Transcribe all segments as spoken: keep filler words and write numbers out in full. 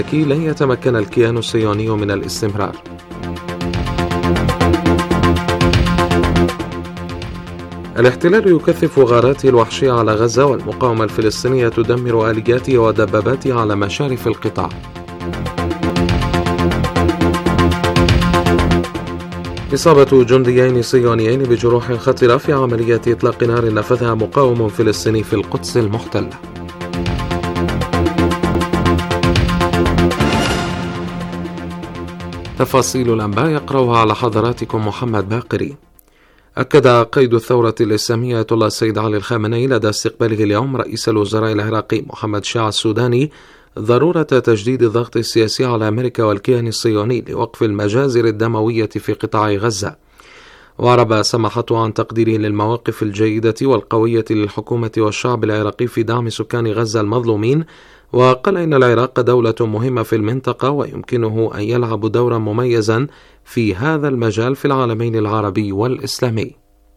لن يتمكن الكيان الصهيوني من الاستمرار. الاحتلال يكثف غاراته الوحشية على غزة، والمقاومة الفلسطينية تدمر آلياتها ودباباتها على مشارف القطاع. إصابة جنديين صهيونيين بجروح خطرة في عملية إطلاق نار نفذها مقاوم فلسطيني في القدس المحتلة. تفاصيل الأنباء يقرأها على حضراتكم محمد باقري. أكد قائد الثورة الإسلامية آية الله السيد علي الخامنئي لدى استقباله اليوم رئيس الوزراء العراقي محمد شيع السوداني ضرورة تجديد الضغط السياسي على أمريكا والكيان الصهيوني لوقف المجازر الدموية في قطاع غزة. وعرب سماحته عن تقديره للمواقف الجيدة والقوية للحكومة والشعب العراقي في دعم سكان غزة المظلومين، وقال إن العراق دولة مهمة في المنطقة ويمكنه أن يلعب دورا مميزا في هذا المجال في العالمين العربي والإسلامي.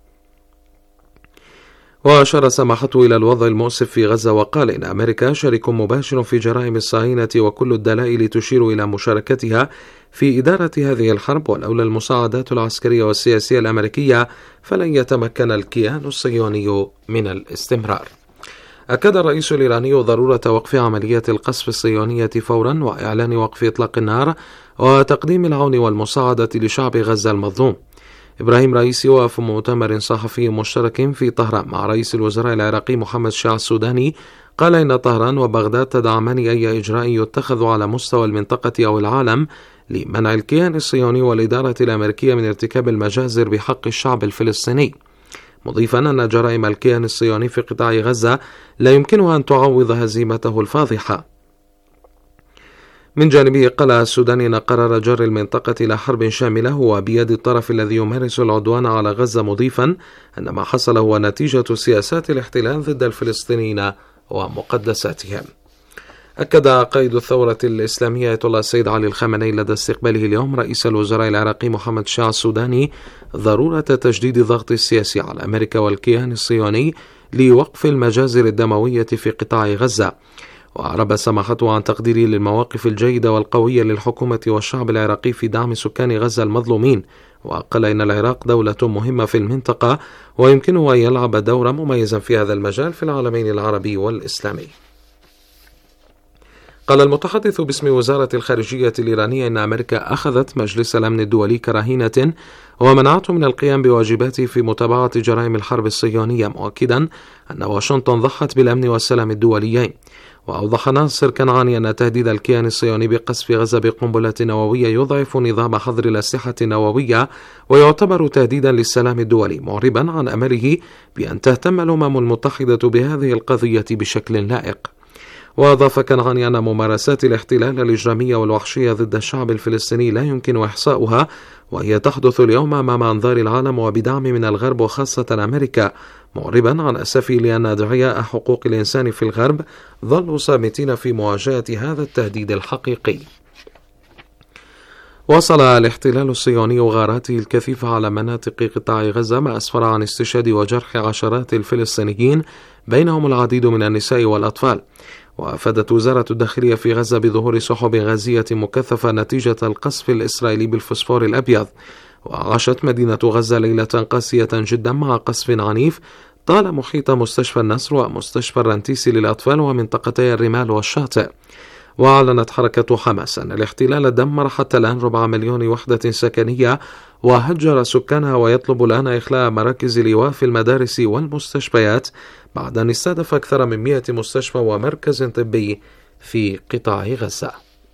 وأشار سماحته إلى الوضع المؤسف في غزة وقال إن أمريكا شريك مباشر في جرائم الصهاينة، وكل الدلائل تشير إلى مشاركتها في إدارة هذه الحرب، ولولا المساعدات العسكرية والسياسية الأمريكية فلن يتمكن الكيان الصهيوني من الاستمرار. أكد الرئيس الإيراني ضرورة وقف عملية القصف الصهيونية فورا، وإعلان وقف إطلاق النار، وتقديم العون والمساعدة لشعب غزة المظلوم. إبراهيم رئيسي وفي مؤتمر صحفي مشترك في طهران مع رئيس الوزراء العراقي محمد شيع السوداني قال إن طهران وبغداد تدعمان أي إجراء يتخذ على مستوى المنطقة أو العالم لمنع الكيان الصهيوني والإدارة الأمريكية من ارتكاب المجازر بحق الشعب الفلسطيني، مضيفا أن جرائم الكيان الصهيوني في قطاع غزة لا يمكنها أن تعوض هزيمته الفاضحة. من جانبه قال السوداني أن قرار جر المنطقة إلى حرب شاملة هو بيد الطرف الذي يمارس العدوان على غزة، مضيفا أن ما حصل هو نتيجة سياسات الاحتلال ضد الفلسطينيين ومقدساتهم. أكد قائد الثورة الإسلامية آية الله السيد علي الخامنئي لدى استقباله اليوم رئيس الوزراء العراقي محمد شيع السوداني ضرورة تجديد الضغط السياسي على أمريكا والكيان الصهيوني لوقف المجازر الدموية في قطاع غزة. وأعرب سماحته عن تقديره للمواقف الجيدة والقوية للحكومة والشعب العراقي في دعم سكان غزة المظلومين، وقال إن العراق دولة مهمة في المنطقة ويمكنه أن يلعب دورا مميزا في هذا المجال في العالمين العربي والإسلامي. قال المتحدث باسم وزارة الخارجية الإيرانية إن أمريكا أخذت مجلس الأمن الدولي كرهينة ومنعته من القيام بواجباته في متابعة جرائم الحرب الصهيونية، مؤكدا أن واشنطن ضحت بالأمن والسلام الدوليين. وأوضح ناصر كنعاني أن تهديد الكيان الصهيوني بقصف غزة بقنبلة نووية يضعف نظام حظر الأسلحة النووية ويعتبر تهديدا للسلام الدولي، معربا عن أمله بأن تهتم الأمم المتحدة بهذه القضية بشكل لائق. وأضاف كنعاني أن ممارسات الاحتلال الإجرامية والوحشية ضد الشعب الفلسطيني لا يمكن إحصاؤها، وهي تحدث اليوم أمام أنظار العالم وبدعم من الغرب وخاصة أمريكا، معربا عن أسفه لأن أدعياء حقوق الإنسان في الغرب ظلوا صامتين في مواجهة هذا التهديد الحقيقي. واصل الاحتلال الصهيوني غاراته الكثيفة على مناطق قطاع غزة، ما أسفر عن استشهاد وجرح عشرات الفلسطينيين بينهم العديد من النساء والأطفال. وأفادت وزارة الداخلية في غزة بظهور سحب غازية مكثفة نتيجة القصف الإسرائيلي بالفوسفور الأبيض. وعاشت مدينة غزة ليلة قاسية جدا مع قصف عنيف طال محيط مستشفى النصر ومستشفى الرنتيسي للأطفال ومنطقتي الرمال والشاطئ. وأعلنت حركة حماس أن الاحتلال دمر حتى الآن ربع مليون وحدة سكنية وهجر سكانها، ويطلب الآن إخلاء مراكز الإيواء في المدارس والمستشفيات بعد أن استهدف أكثر من مئة مستشفى ومركز طبي في قطاع غزة.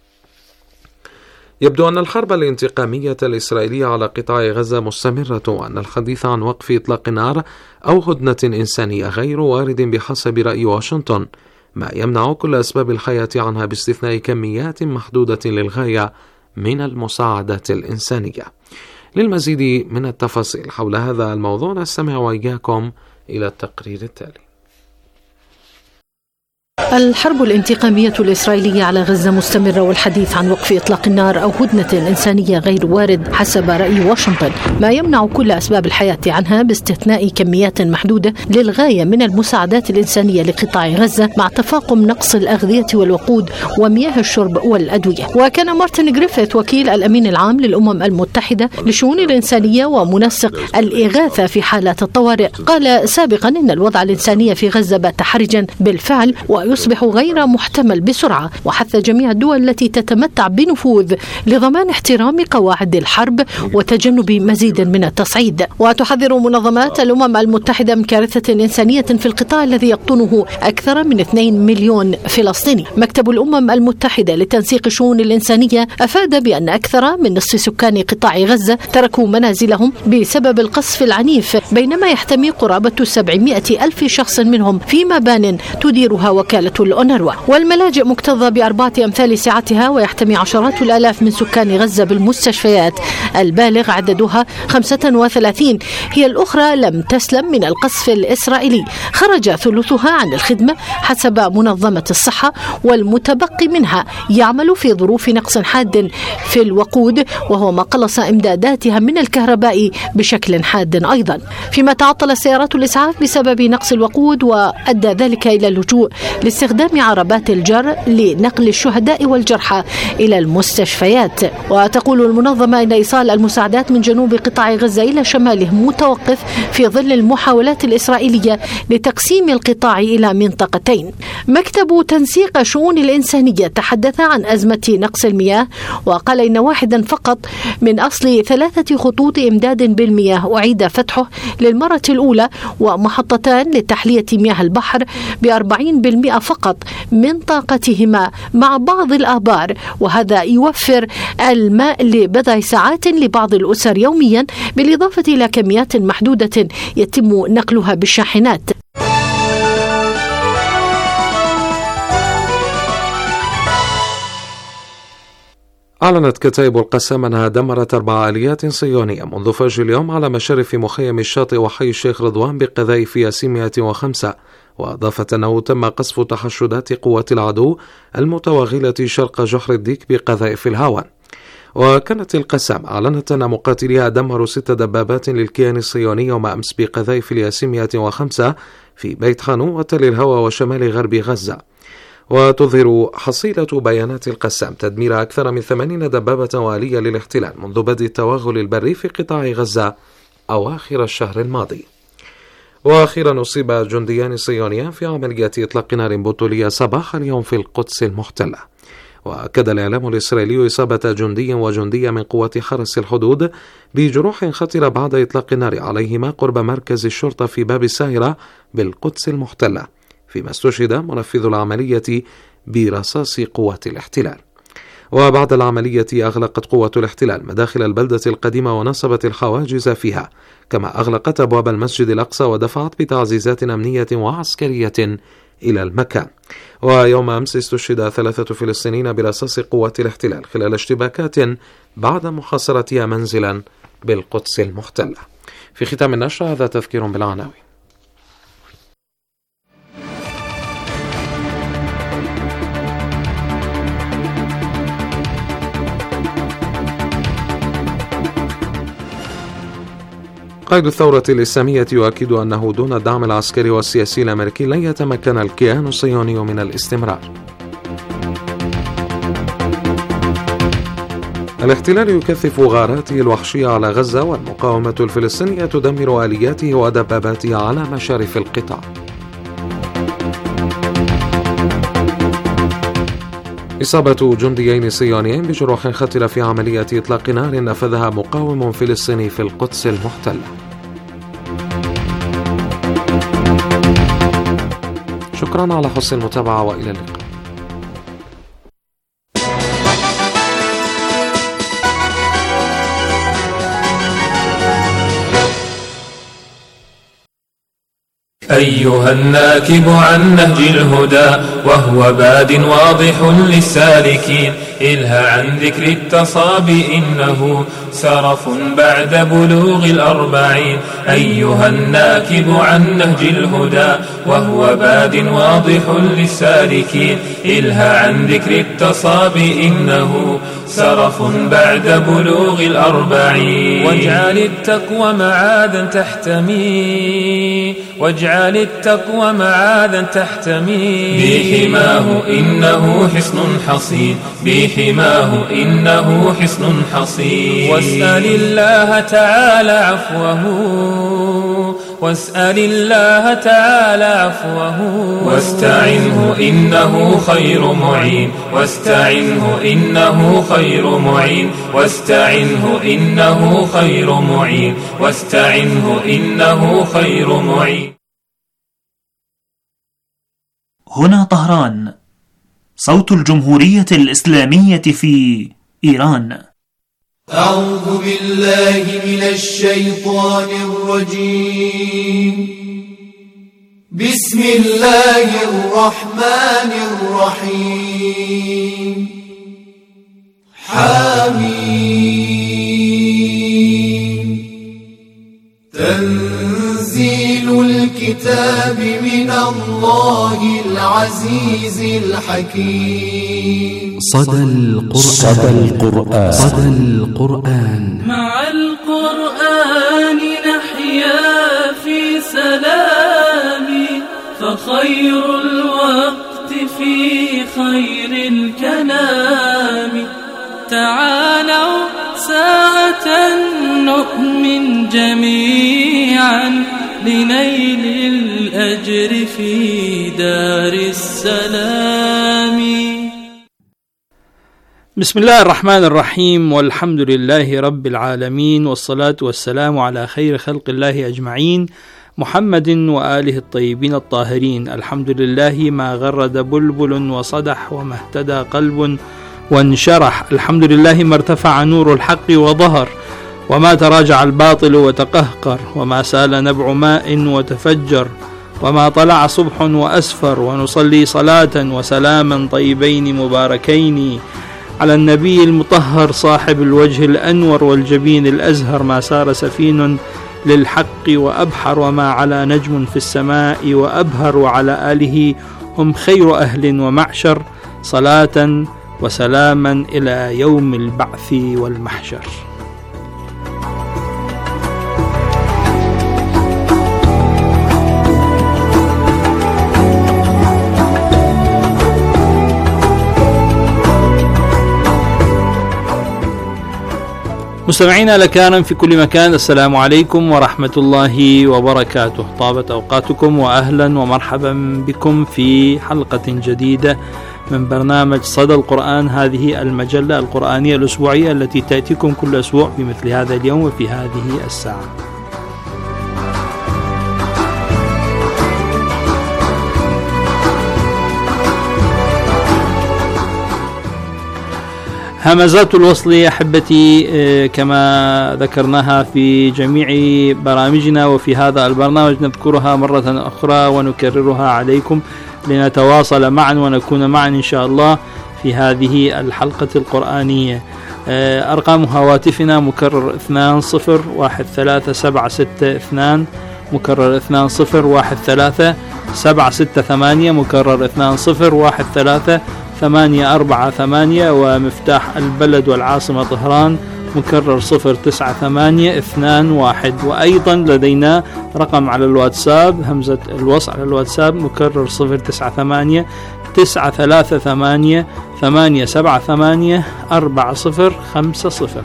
يبدو أن الحرب الانتقامية الإسرائيلية على قطاع غزة مستمرة، وأن الحديث عن وقف إطلاق النار أو هدنة إنسانية غير وارد بحسب رأي واشنطن، ما يمنع كل أسباب الحياة عنها باستثناء كميات محدودة للغاية من المساعدات الإنسانية. للمزيد من التفاصيل حول هذا الموضوع نستمع وإياكم إلى التقرير التالي. الحرب الانتقامية الإسرائيلية على غزة مستمرة، والحديث عن وقف إطلاق النار أو هدنة إنسانية غير وارد حسب رأي واشنطن، ما يمنع كل أسباب الحياة عنها باستثناء كميات محدودة للغاية من المساعدات الإنسانية لقطاع غزة، مع تفاقم نقص الأغذية والوقود ومياه الشرب والأدوية. وكان مارتن غريفيث وكيل الأمين العام للأمم المتحدة لشؤون الإنسانية ومنسق الإغاثة في حالات الطوارئ قال سابقا إن الوضع الإنساني في غزة بات حرجا بالفعل ويصبح غير محتمل بسرعة، وحث جميع الدول التي تتمتع بنفوذ لضمان احترام قواعد الحرب وتجنب مزيد من التصعيد. وتحذر منظمات الأمم المتحدة من كارثة إنسانية في القطاع الذي يقطنه أكثر من اثنين مليون فلسطيني. مكتب الأمم المتحدة لتنسيق الشؤون الإنسانية أفاد بأن أكثر من نصف سكان قطاع غزة تركوا منازلهم بسبب القصف العنيف، بينما يحتمي قرابة سبعمائة ألف شخص منهم في مبان تديرها وكالة الأونروا. والملاجئ مكتظة بأربعة أمثال سعتها، ويحتمي عشرات الآلاف من سكان غزة بالمستشفيات البالغ عددها خمسة وثلاثين. هي الأخرى لم تسلم من القصف الإسرائيلي، خرج ثلثها عن الخدمة حسب منظمة الصحة، والمتبقي منها يعمل في ظروف نقص حاد في الوقود، وهو ما قلص إمداداتها من الكهرباء بشكل حاد أيضا. فيما تعطل سيارات الإسعاف بسبب نقص الوقود، وأدى ذلك إلى اللجوء لاستخدام عربات الجر لنقل الشهداء والجرحى إلى المستشفيات. وتقول المنظمة إن إيصال المساعدات من جنوب قطاع غزة إلى شماله متوقف في ظل المحاولات الإسرائيلية لتقسيم القطاع إلى منطقتين. مكتب تنسيق شؤون الإنسانية تحدث عن أزمة نقص المياه، وقال إن واحدا فقط من أصل ثلاثة خطوط إمداد بالمياه أعيد فتحه للمرة الأولى، ومحطتان لتحلية مياه البحر بأربعين بالمئة فقط من طاقتهما مع بعض الآبار، وهذا يوفر الماء لبضع ساعات لبعض الأسر يوميا، بالإضافة إلى كميات محدودة يتم نقلها بالشاحنات. أعلنت كتائب القسام أنها دمرت أربع آليات صهيونية منذ فجر اليوم على مشارف مخيم الشاطئ وحي الشيخ رضوان بقذائف ياسين مئة وخمسة، وأضافت أنه تم قصف تحشدات قوات العدو المتوغلة شرق جحر الديك بقذائف الهاون. وكانت القسام أعلنت أن مقاتليها دمروا ست دبابات للكيان الصهيوني يوم أمس بقذائف الياسين مئة وخمسة في بيت خانون وتل الهوى وشمال غرب غزة. وتظهر حصيلة بيانات القسام تدمير أكثر من ثمانين دبابة وآلية للاحتلال منذ بدء التوغل البري في قطاع غزة أواخر الشهر الماضي. وأخيرا أصيب جنديان صهيونيان في عملية إطلاق نار بطولية صباح اليوم في القدس المحتلة. وأكد الإعلام الإسرائيلي إصابة جندي وجندية من قوات حرس الحدود بجروح خطيرة بعد إطلاق النار عليهما قرب مركز الشرطة في باب الساهرة بالقدس المحتلة، فيما استشهد منفذ العملية برصاص قوات الاحتلال. وبعد العملية أغلقت قوة الاحتلال مداخل البلدة القديمة ونصبت الحواجز فيها، كما أغلقت أبواب المسجد الأقصى ودفعت بتعزيزات أمنية وعسكرية إلى المكان. ويوم أمس استشهد ثلاثة فلسطينيين برصاص قوات الاحتلال خلال اشتباكات بعد محاصرتها منزلا بالقدس المحتلة. في ختام النشرة هذا تذكير بالعناوين. قائد الثورة الإسلامية يؤكد أنه دون الدعم العسكري والسياسي الأمريكي لن يتمكن الكيان الصهيوني من الاستمرار. الاحتلال يكثف غاراته الوحشية على غزة، والمقاومة الفلسطينية تدمر آلياته ودباباته على مشارف القطاع. إصابة جنديين صهيونيين بجروح خطيرة في عملية إطلاق نار نفذها مقاوم فلسطيني في القدس المحتلة. شكرا على حسن المتابعة وإلى اللقاء. أيها الناكب عن نهج الهدى وهو باد واضح للسالكين، إلها عن ذكر التصابي إنه سرف بعد بلوغ الأربعين. أيها الناكب عن نهج الهدى وهو باد واضح للسالكين، إلها عن ذكر التصابي إنه سرف بعد بلوغ الأربعين. واجعل التقوى معاذا تحتمي، واجعل التقوى معاذا تحتمي، بحماه إنه حصن حصين، بحماه إنه حصن حصين. واسأل الله تعالى عفوه، واسأل الله تعالى عفوه، واستعنه إنه خير معين، واستعنه إنه خير معين، واستعنه إنه خير معين، واستعنه إنه خير معين. هنا طهران، صوت الجمهورية الإسلامية في إيران. أعوذ بالله من الشيطان الرجيم. بسم الله الرحمن الرحيم. حميم. تنزيل الكتاب من الله العزيز الحكيم. صدى القرآن. صدى القرآن. صدى القرآن. مع القرآن نحيا في سلام، فخير الوقت في خير الكلام. تعالوا ساعة نؤمن جميعا لنيل الأجر في دار السلام. بسم الله الرحمن الرحيم، والحمد لله رب العالمين، والصلاة والسلام على خير خلق الله أجمعين، محمد وآله الطيبين الطاهرين. الحمد لله ما غرد بلبل وصدح، وما اهتدى قلب وانشرح. الحمد لله ما ارتفع نور الحق وظهر، وما تراجع الباطل وتقهقر، وما سال نبع ماء وتفجر، وما طلع صبح وأسفر. ونصلي صلاة وسلاما طيبين مباركين على النبي المطهر صاحب الوجه الأنور والجبين الأزهر، ما سار سفين للحق وأبحر، وما على نجم في السماء وأبهر، وعلى آله هم خير أهل ومعشر. صلاة وسلاما إلى يوم البعث والمحشر. مستمعينا الأكارم في كل مكان، السلام عليكم ورحمة الله وبركاته. طابت أوقاتكم وأهلا ومرحبا بكم في حلقة جديدة من برنامج صدى القرآن، هذه المجلة القرآنية الأسبوعية التي تأتيكم كل أسبوع في مثل هذا اليوم وفي هذه الساعة. همزات الوصل أحبتي كما ذكرناها في جميع برامجنا، وفي هذا البرنامج نذكرها مرة أخرى ونكررها عليكم لنتواصل معا ونكون معا إن شاء الله في هذه الحلقة القرآنية. أرقام هواتفنا مكرر اثنان صفر واحد ثلاثة سبعة ستة اثنان، مكرر اثنان صفر واحد ثلاثة سبعة ستة ثمانية، مكرر اثنان صفر واحد ثلاثة ثمانية أربعة ثمانية، ومفتاح البلد والعاصمة طهران مكرر صفر تسعة ثمانية اثنان واحد. وأيضا لدينا رقم على الواتساب، همزة الوصل على الواتساب مكرر صفر تسعة ثمانية تسعة ثلاثة ثمانية ثمانية سبعة ثمانية أربعة صفر خمسة صفر.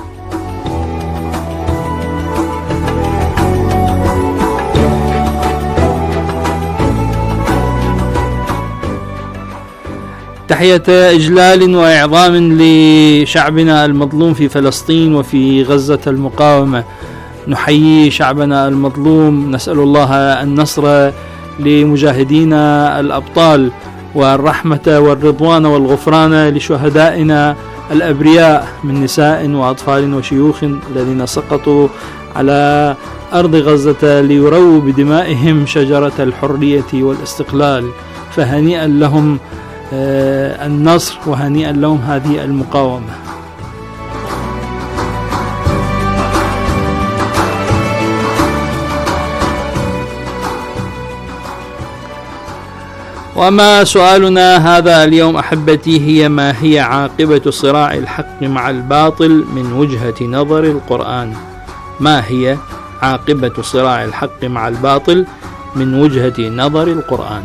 تحية إجلال وإعظام لشعبنا المظلوم في فلسطين وفي غزة المقاومة. نحيي شعبنا المظلوم، نسأل الله النصر لمجاهدينا الأبطال، والرحمة والرضوان والغفران لشهدائنا الأبرياء من نساء وأطفال وشيوخ الذين سقطوا على أرض غزة ليرووا بدمائهم شجرة الحرية والاستقلال، فهنيئا لهم النصر وهنيئا لهم هذه المقاومة. وما سؤالنا هذا اليوم أحبتي هي: ما هي عاقبة صراع الحق مع الباطل من وجهة نظر القرآن؟ ما هي عاقبة صراع الحق مع الباطل من وجهة نظر القرآن؟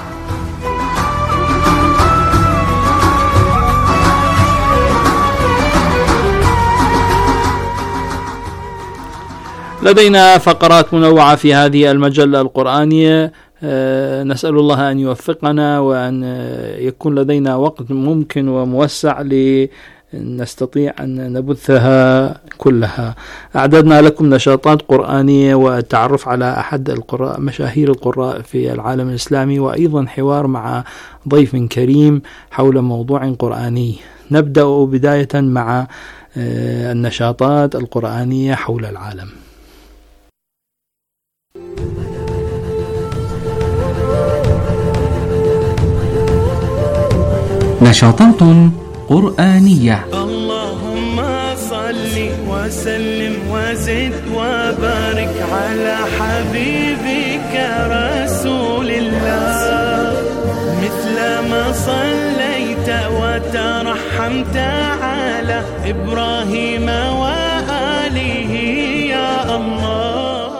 لدينا فقرات منوعة في هذه المجلة القرآنية، نسأل الله أن يوفقنا وأن يكون لدينا وقت ممكن وموسع لنستطيع أن نبثها كلها. أعددنا لكم نشاطات قرآنية والتعرف على أحد القراء مشاهير القراء في العالم الإسلامي، وأيضا حوار مع ضيف كريم حول موضوع قرآني. نبدأ بداية مع النشاطات القرآنية حول العالم. نشاطات قرآنية. اللهم صل وسلم وزد وبارك على حبيبك رسول الله، مثل ما صليت وترحمت على إبراهيم وآله يا الله.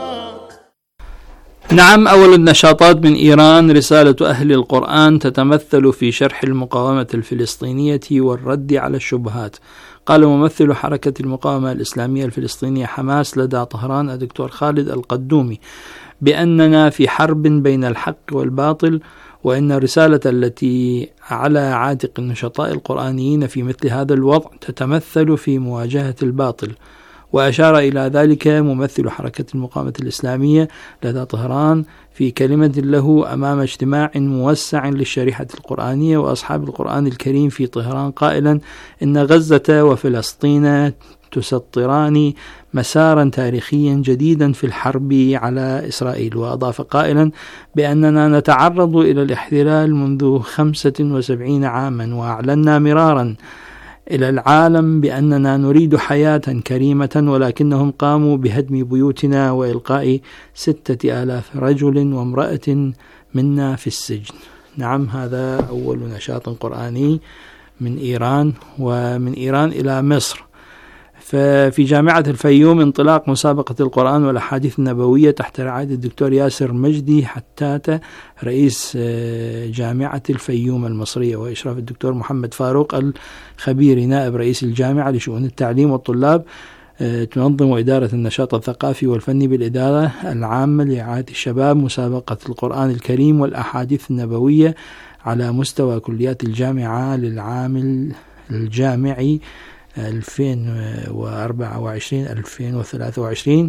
نعم، أول النشاطات من إيران رسالة أهل القرآن تتمثل في شرح المقاومة الفلسطينية والرد على الشبهات. قال ممثل حركة المقاومة الإسلامية الفلسطينية حماس لدى طهران الدكتور خالد القدومي بأننا في حرب بين الحق والباطل، وإن الرسالة التي على عاتق النشطاء القرآنيين في مثل هذا الوضع تتمثل في مواجهة الباطل. وأشار إلى ذلك ممثل حركة المقاومة الإسلامية لدى طهران في كلمة له أمام اجتماع موسع للشريحة القرآنية وأصحاب القرآن الكريم في طهران قائلا إن غزة وفلسطين تسطران مسارا تاريخيا جديدا في الحرب على إسرائيل. وأضاف قائلا بأننا نتعرض إلى الاحتلال منذ خمسة وسبعين عاما، وأعلنا مرارا إلى العالم بأننا نريد حياة كريمة، ولكنهم قاموا بهدم بيوتنا وإلقاء ستة آلاف رجل وامرأة منا في السجن. نعم، هذا أول نشاط قرآني من إيران. ومن إيران إلى مصر، ففي جامعة الفيوم انطلاق مسابقة القرآن والأحاديث النبوية تحت رعاية الدكتور ياسر مجدي حتاتة رئيس جامعة الفيوم المصرية، وإشراف الدكتور محمد فاروق الخبير نائب رئيس الجامعة لشؤون التعليم والطلاب. تنظم إدارة النشاط الثقافي والفني بالإدارة العامة لرعاية الشباب مسابقة القرآن الكريم والأحاديث النبوية على مستوى كليات الجامعة للعام الجامعي ألفين وأربعة وعشرين ألفين وثلاثة وعشرين.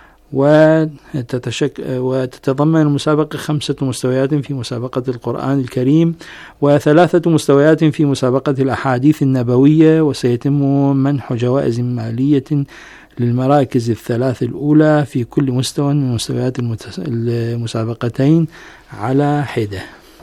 وتتشك وتتضمن المسابقة خمسة مستويات في مسابقة القرآن الكريم وثلاثة مستويات في مسابقة الأحاديث النبوية، وسيتم منح جوائز مالية للمراكز الثلاث الأولى في كل مستوى من مستويات المسابقتين على حدة.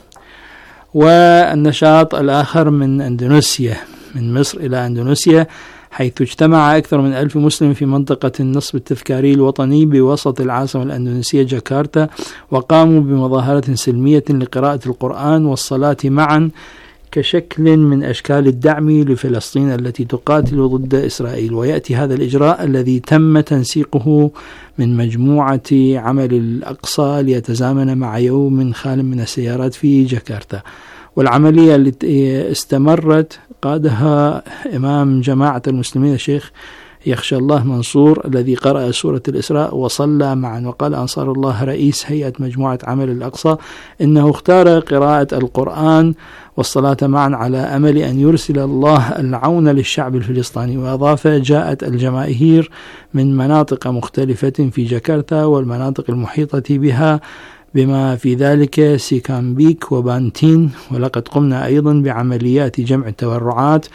والنشاط الآخر من أندونيسيا، من مصر إلى أندونيسيا، حيث اجتمع أكثر من ألف مسلم في منطقة النصب التذكاري الوطني بوسط العاصمة الأندونيسية جاكرتا، وقاموا بمظاهرة سلمية لقراءة القرآن والصلاة معا كشكل من أشكال الدعم لفلسطين التي تقاتل ضد إسرائيل. ويأتي هذا الإجراء الذي تم تنسيقه من مجموعة عمل الأقصى ليتزامن مع يوم خال من السيارات في جاكرتا. والعملية التي استمرت قادها إمام جماعة المسلمين الشيخ يخشى الله منصور الذي قرأ سورة الإسراء وصلى معا. وقال أنصار الله رئيس هيئة مجموعة عمل الأقصى إنه اختار قراءة القرآن والصلاة معا على أمل أن يرسل الله العون للشعب الفلسطيني. وأضاف جاءت الجماهير من مناطق مختلفة في جاكرتا والمناطق المحيطة بها بما في ذلك سيكامبيك وبانتين. ولقد قمنا أيضا بعمليات جمع التبرعات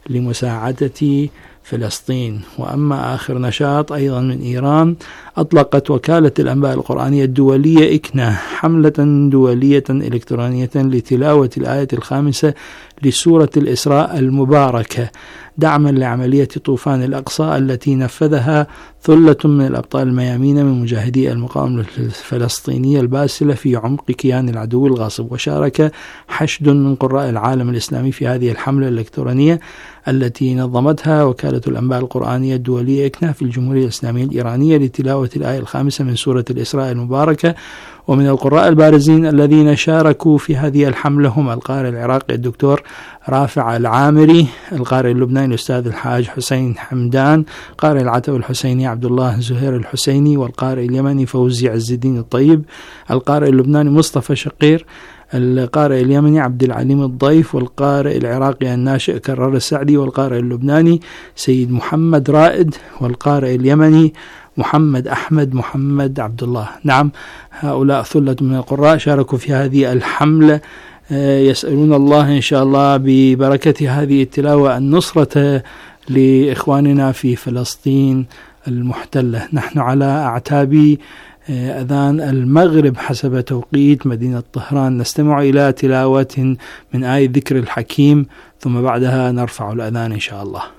لمساعدة فلسطين. وأما آخر نشاط أيضا من إيران، أطلقت وكالة الأنباء القرآنية الدولية إكنا حملة دولية إلكترونية لتلاوة الآية الخامسة لسورة الإسراء المباركة دعما لعملية طوفان الأقصى التي نفذها ثلة من الأبطال الميامين من مجاهدي المقاومة الفلسطينية الباسلة في عمق كيان العدو الغاصب. وشارك حشد من قراء العالم الإسلامي في هذه الحملة الإلكترونية التي نظمتها وكالة الأنباء القرآنية الدولية إكنا في الجمهورية الإسلامية الإيرانية لتلاوة الآية الخامسة من سورة الإسراء المباركة. ومن القراء البارزين الذين شاركوا في هذه الحملة هم القارئ العراقي الدكتور رافع العامري، القارئ اللبناني الأستاذ الحاج حسين حمدان، قارئ العتب الحسيني عبد الله زهير الحسيني، والقارئ اليمني فوزي عز الدين الطيب، القارئ اللبناني مصطفى شقير، القارئ اليمني عبد العليم الضيف، والقارئ العراقي الناشئ كرار السعدي، والقارئ اللبناني سيد محمد رائد، والقارئ اليمني محمد أحمد محمد عبد الله. نعم، هؤلاء ثلة من القراء شاركوا في هذه الحملة، يسألون الله إن شاء الله ببركة هذه التلاوة النصرة لإخواننا في فلسطين المحتلة. نحن على أعتاب أذان المغرب حسب توقيت مدينة طهران، نستمع إلى تلاوة من آية ذكر الحكيم، ثم بعدها نرفع الأذان إن شاء الله.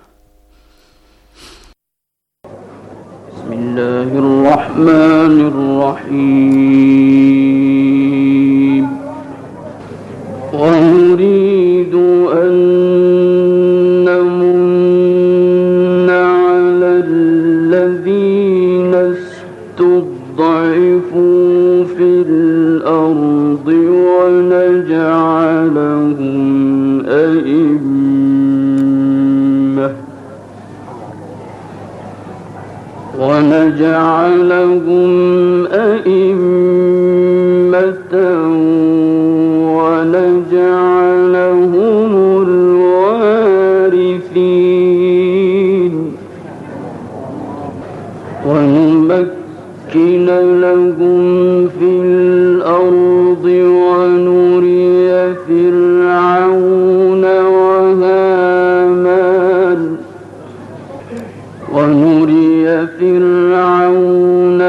بسم الله الرحمن الرحيم. ونريد أن نمن على الذين استضعفوا في الأرض ونجعلهم أئمة ونجعلهم أئمة ونجعلهم الوارثين ونمكن لهم في الأرض ونري فرعون وهامان ونري فرعون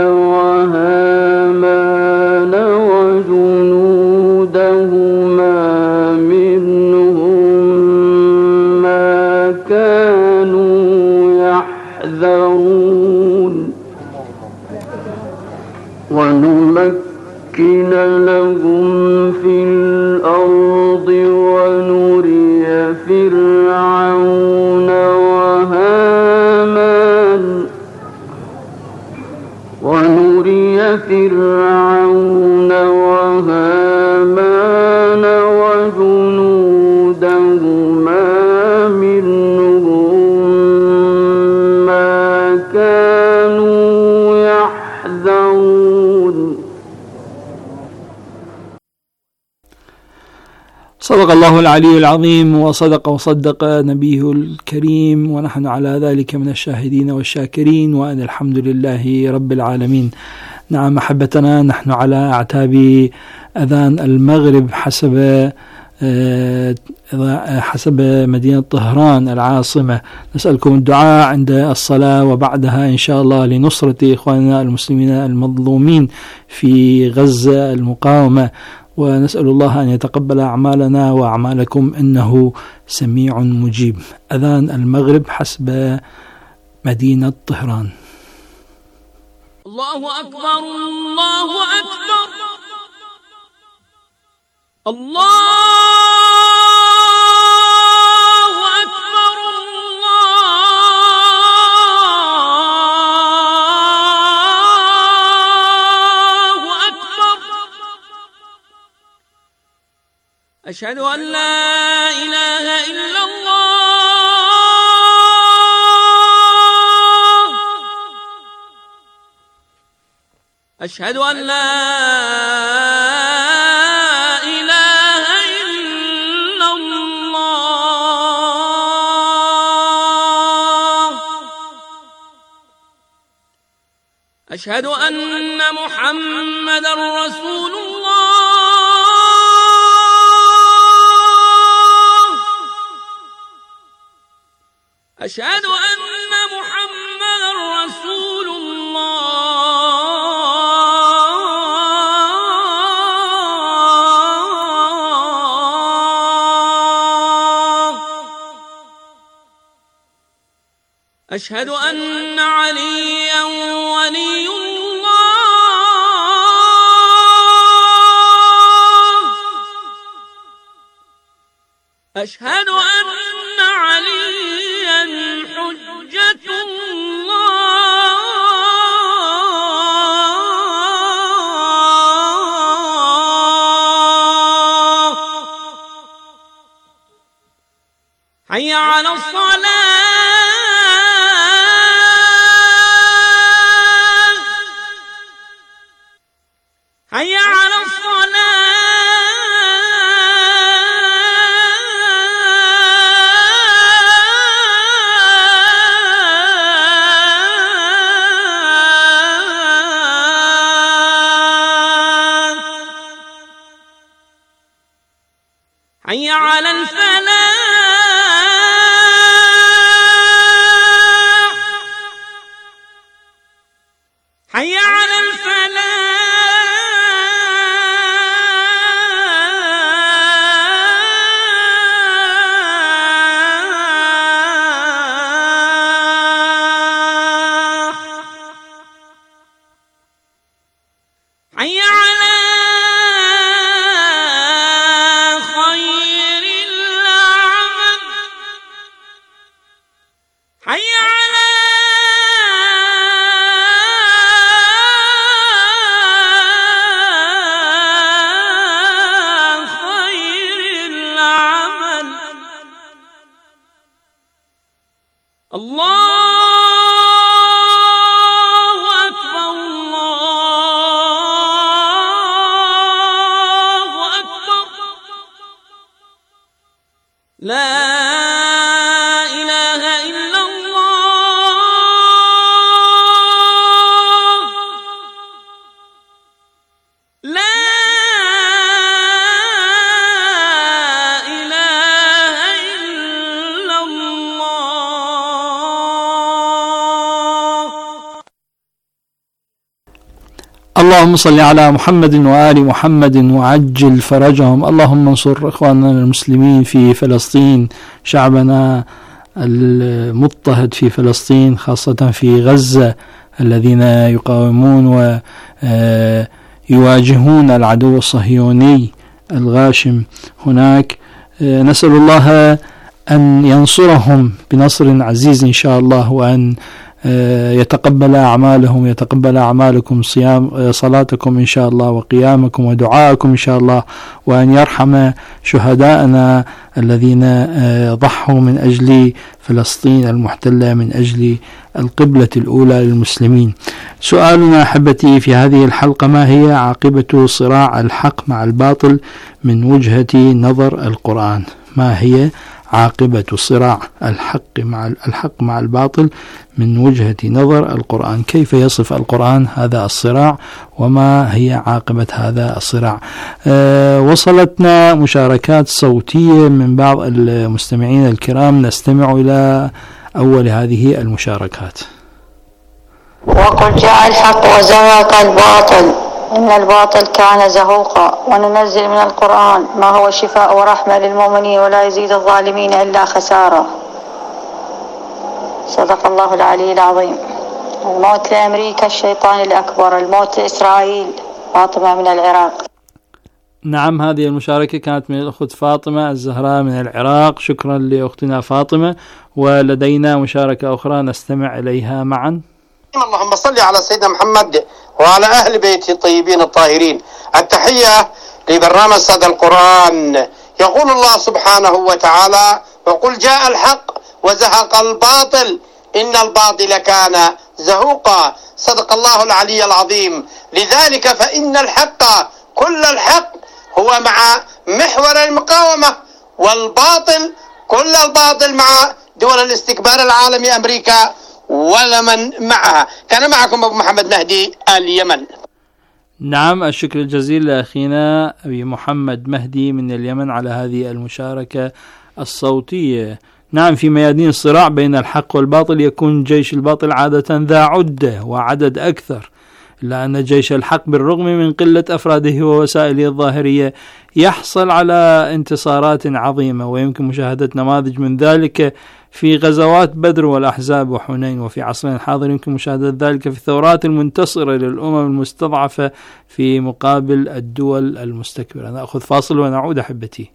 وهامان وجنودهما منهم ما كانوا يحذرون ونمكن لهم في الأرض ونري فرعون وهامان ونري فرعون وهامان وجنودهما منهم ما كانوا يحذرون. صدق الله العلي العظيم وصدق وصدق نبيه الكريم، ونحن على ذلك من الشاهدين والشاكرين، وأن الحمد لله رب العالمين. نعم أحبتنا، نحن على أعتاب أذان المغرب حسب حسب مدينة طهران العاصمة. نسألكم الدعاء عند الصلاة وبعدها إن شاء الله لنصرة إخواننا المسلمين المظلومين في غزة المقاومة، ونسأل الله أن يتقبل أعمالنا وأعمالكم إنه سميع مجيب. أذان المغرب حسب مدينة طهران. الله أكبر الله أكبر الله أكبر الله أكبر. أشهد أن لا إله إلا الله أشهد أن لا إله إلا الله أشهد أن محمدا رسول الله أشهد أن محمد رسول الله. أشهد أن عليا ولي الله. أشهد أن عليا حجة الله. حي على الصلاة. حي على الصلاة. حي على الفلاح. حي على الفلاح. حي على خير العمل. حي على خير العمل. الله أكبر. الله أكبر. لا إله إلا الله. لا إله إلا الله. اللهم صل على محمد وآل محمد وعجل فرجهم. اللهم انصر إخواننا المسلمين في فلسطين، شعبنا المضطهد في فلسطين خاصة في غزة، الذين يقاومون ويواجهون العدو الصهيوني الغاشم هناك. نسأل الله أن ينصرهم بنصر عزيز إن شاء الله، وأن يتقبل أعمالهم، يتقبل أعمالكم، صيام صلاتكم إن شاء الله، وقيامكم ودعاءكم إن شاء الله، وأن يرحم شهداءنا الذين ضحوا من أجل فلسطين المحتلة، من أجل القبلة الأولى للمسلمين. سؤالنا أحبتي في هذه الحلقة: ما هي عاقبة صراع الحق مع الباطل من وجهة نظر القرآن؟ ما هي عاقبة صراع الحق مع الحق مع الباطل من وجهة نظر القرآن؟ كيف يصف القرآن هذا الصراع، وما هي عاقبة هذا الصراع؟ أه وصلتنا مشاركات صوتية من بعض المستمعين الكرام، نستمع إلى أول هذه المشاركات. وقل جاء الحق وزهق الباطل إن الباطل كان زهوقا، وننزل من القرآن ما هو شفاء ورحمة للمؤمنين ولا يزيد الظالمين إلا خسارة. صدق الله العلي العظيم. الموت لأمريكا الشيطان الأكبر، الموت لإسرائيل. فاطمة من العراق. نعم، هذه المشاركة كانت من الأخت فاطمة الزهراء من العراق. شكرا لأختنا فاطمة. ولدينا مشاركة أخرى نستمع إليها معا. اللهم صل على سيدنا محمد وعلى أهل بيته الطيبين الطاهرين. التحية لبرنامج صدى القرآن. يقول الله سبحانه وتعالى: وقل جاء الحق وزهق الباطل إن الباطل كان زهوقا. صدق الله العلي العظيم. لذلك فإن الحق كل الحق هو مع محور المقاومة، والباطل كل الباطل مع دول الاستكبار العالمي أمريكا ولمن معها. كان معكم أبو محمد مهدي اليمن. نعم، الشكر الجزيل لأخينا أبي محمد مهدي من اليمن على هذه المشاركة الصوتية. نعم، في ميادين الصراع بين الحق والباطل يكون جيش الباطل عادة ذا عدة وعدد أكثر، إلا أن جيش الحق بالرغم من قلة أفراده ووسائله الظاهرية يحصل على انتصارات عظيمة، ويمكن مشاهدة نماذج من ذلك في غزوات بدر والأحزاب وحنين، وفي عصرنا الحاضر يمكن مشاهدة ذلك في الثورات المنتصرة للأمم المستضعفة في مقابل الدول المستكبرة. نأخذ فاصل ونعود أحبتي.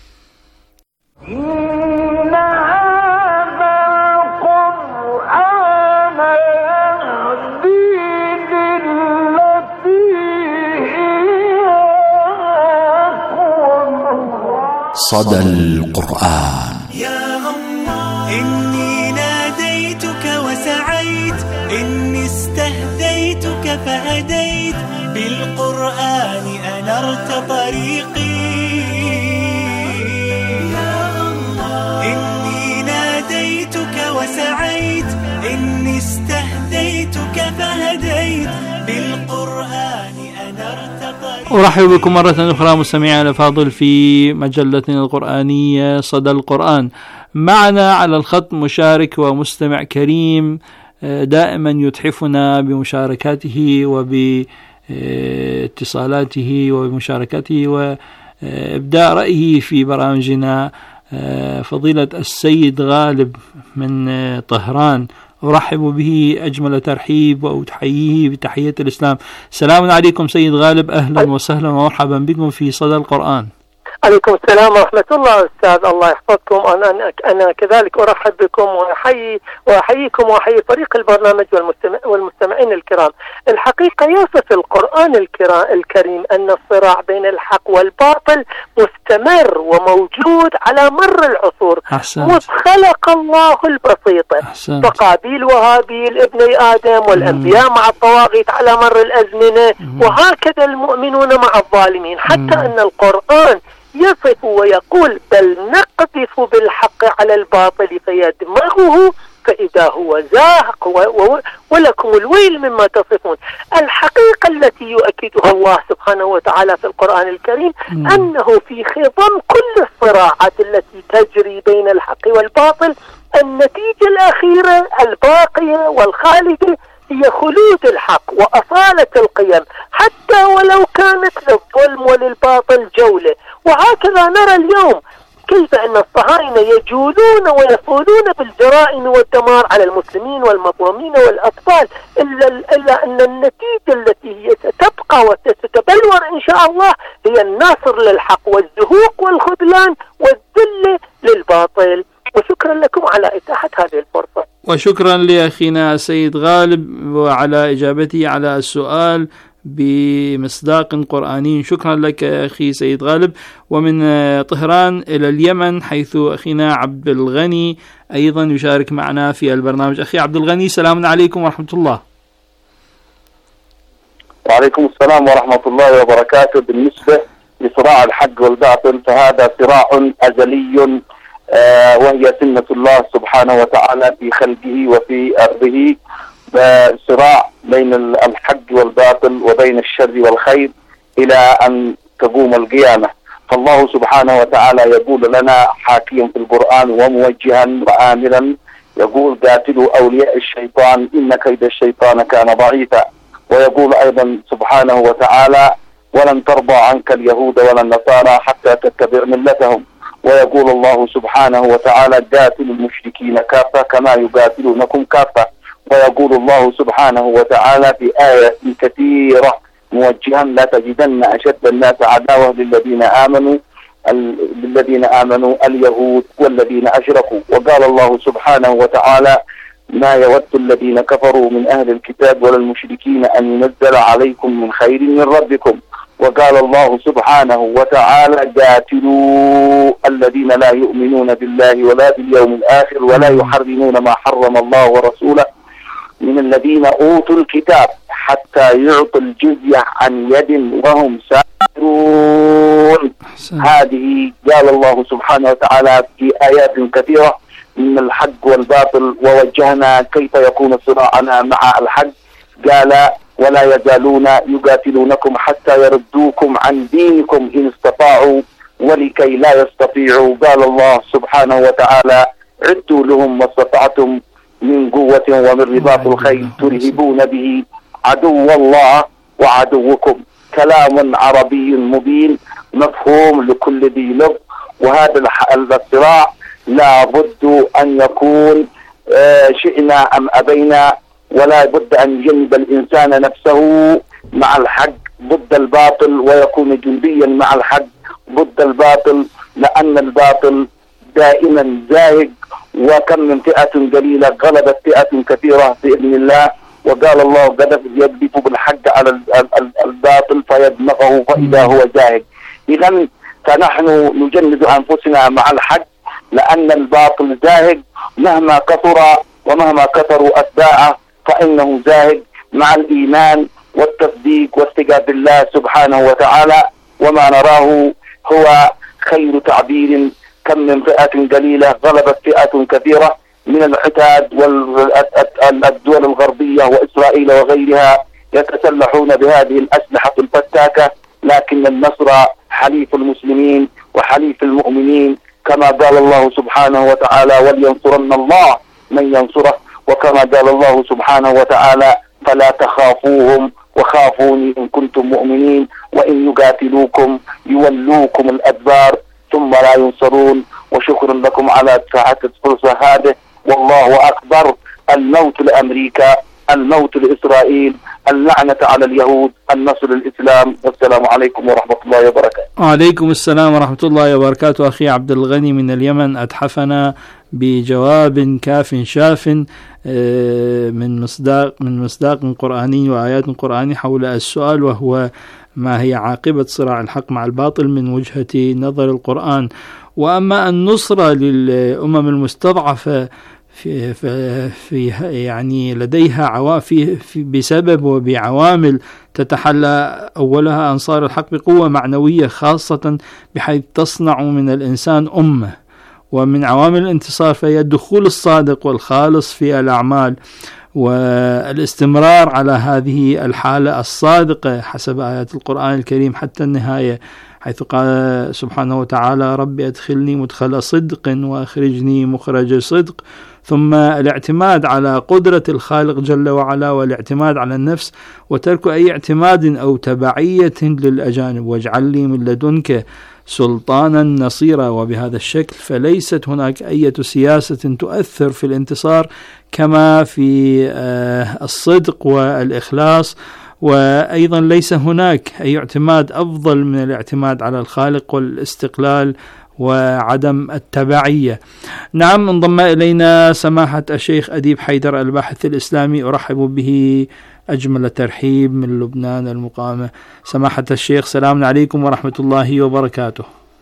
صدى القرآن. يا الله إني ناديتك وسعيت، إني استهديتك فهديت، بالقرآن أنرت طريقي. يا الله إني ناديتك وسعيت، إني استهديتك فهديت، بالقرآن أنرت طريقي. أرحب بكم مرة أخرى مستمعينا الأفاضل في مجلتنا القرآنية صدى القرآن. معنا على الخط مشارك ومستمع كريم دائما يتحفنا بمشاركاته وباتصالاته وبمشاركته وإبداء رأيه في برامجنا، فضيلة السيد غالب من طهران. أرحب به أجمل ترحيب وأتحييه بتحية الإسلام. السلام عليكم سيد غالب، أهلا وسهلا ومرحبا بكم في صدى القرآن. عليكم السلام ورحمة الله أستاذ، الله يحفظكم. أنا أنا كذلك أرحب بكم وأحيي وأحييكم وأحيي فريق البرنامج والمستمع والمستمعين الكرام. الحقيقة يصف القرآن الكريم أن الصراع بين الحق والباطل مستمر وموجود على مر العصور. أحسنت. خلق الله البسيطة، أحسنت. فقابيل وهابيل ابني آدم والأنبياء مع الطواغيت على مر الأزمنة، وهكذا المؤمنون مع الظالمين، حتى مم. أن القرآن يصف ويقول بل نقذف بالحق على الباطل فيدمغه فإذا هو زاهق ولكم الويل مما تصفون. الحقيقة التي يؤكدها الله سبحانه وتعالى في القرآن الكريم م. أنه في خضم كل الصراعات التي تجري بين الحق والباطل النتيجة الأخيرة الباقية والخالدة هي خلود الحق وأصالة القيم، حتى ولو كانت للظلم وللباطل جولة. وهكذا نرى اليوم كيف أن الصهاينة يجولون ويصولون بالجرائم والدمار على المسلمين والمظلومين والأطفال، إلا, إلا أن النتيجة التي هي ستبقى وستتبلور إن شاء الله هي النصر للحق والزهوق والخذلان والذل للباطل. وشكرا لكم على إتاحة هذه الفرصة. وشكرا لأخينا سيد غالب وعلى إجابته على السؤال بمصداق قرآني. شكرا لك أخي سيد غالب. ومن طهران إلى اليمن حيث أخينا عبد الغني أيضا يشارك معنا في البرنامج. أخي عبد الغني، سلام عليكم ورحمة الله. وعليكم السلام ورحمة الله وبركاته. بالنسبة لصراع الحق والباطل فهذا صراع أزلي، آه وهي سنة الله سبحانه وتعالى في خلقه وفي أرضه، صراع بين الحق والباطل وبين الشر والخير إلى أن تقوم القيامة. فالله سبحانه وتعالى يقول لنا حاكيا في القرآن وموجها وآمرا، يقول قاتلوا أولياء الشيطان إن كيد الشيطان كان ضعيفا. ويقول أيضا سبحانه وتعالى ولن ترضى عنك اليهود ولا النصارى حتى تتبع ملتهم. ويقول الله سبحانه وتعالى قاتلوا المشركين كافة كما يقاتلونكم كافة. ويقول الله سبحانه وتعالى في آيات كثيرة موجها لا تجدن أشد الناس عداوة للذين آمنوا للذين آمنوا اليهود والذين أشركوا. وقال الله سبحانه وتعالى ما يود الذين كفروا من أهل الكتاب ولا المشركين أن ينزل عليكم من خير من ربكم. وقال الله سبحانه وتعالى قاتلوا الذين لا يؤمنون بالله ولا باليوم الآخر ولا يحرمون ما حرم الله ورسوله من الذين أوتوا الكتاب حتى يعطوا الجزية عن يد وهم سائرون. هذه قال الله سبحانه وتعالى في آيات كثيرة من الحق والباطل، ووجهنا كيف يكون صراعنا مع الحق. قال ولا يزالون يقاتلونكم حتى يردوكم عن دينكم إن استطاعوا ولكي لا يستطيعوا. قال الله سبحانه وتعالى عدوا لهم ما استطعتم من قوة ومن رباط الخيل ترهبون به عدو الله وعدوكم. كلام عربي مبين مفهوم لكل ذي لب. وهذا الصراع لا بد أن يكون شئنا أم أبينا، ولا بد أن يجنب الإنسان نفسه مع الحق ضد الباطل، ويكون جنديا مع الحق ضد الباطل، لأن الباطل دائما زاهق. وكم من فئة قليلة غلبت فئة كثيرة بإذن الله. وقال الله قد يقذف بالحق على الباطل فيدمغه فإذا هو زاهق. إذن فنحن نجند أنفسنا مع الحق، لأن الباطل زاهق مهما كثر ومهما كثروا أتباعه فإنه زاهق، مع الإيمان والتصديق والثقة بالله سبحانه وتعالى. وما نراه هو خير تعبير. كم من فئة قليلة غلبت فئة كثيرة من العتاد والدول الغربية وإسرائيل وغيرها يتسلحون بهذه الأسلحة الفتاكة، لكن النصر حليف المسلمين وحليف المؤمنين، كما قال الله سبحانه وتعالى ولينصرن الله من ينصره. وكما قال الله سبحانه وتعالى فلا تخافوهم وخافوني إن كنتم مؤمنين وإن يقاتلوكم يولوكم الأدبار ثم لا ينصرون. وشكرا لكم على ساعة الفرصة هذه. والله أكبر. الموت لأمريكا، الموت لإسرائيل، اللعنة على اليهود، النصر للإسلام. والسلام عليكم ورحمة الله وبركاته. وعليكم السلام ورحمة الله وبركاته. أخي عبد الغني من اليمن أتحفنا بجواب كاف شاف من مصداق من مصداق قرآني وآيات قرآني حول السؤال، وهو ما هي عاقبة صراع الحق مع الباطل من وجهة نظر القرآن. وأما النصرة للأمم المستضعفة في, في, في يعني لديها عوافي بسبب وبعوامل تتحلى أولها أنصار الحق بقوة معنوية خاصة بحيث تصنع من الإنسان أمة. ومن عوامل الانتصار فهي الدخول الصادق والخالص في الأعمال والاستمرار على هذه الحالة الصادقة حسب آيات القرآن الكريم حتى النهاية، حيث قال سبحانه وتعالى ربي أدخلني مدخل صدق وأخرجني مخرج صدق. ثم الاعتماد على قدرة الخالق جل وعلا والاعتماد على النفس وترك أي اعتماد أو تبعية للأجانب. واجعل لي من لدنك سلطانا نصيرا. وبهذا الشكل فليست هناك أي سياسة تؤثر في الانتصار كما في الصدق والإخلاص. وأيضا ليس هناك أي اعتماد أفضل من الاعتماد على الخالق والاستقلال وعدم التبعية. نعم، انضم إلينا سماحة الشيخ أديب حيدر الباحث الإسلامي، أرحب به أجمل ترحيب من لبنان المقامة. سماحة الشيخ، سلام عليكم ورحمة الله وبركاته.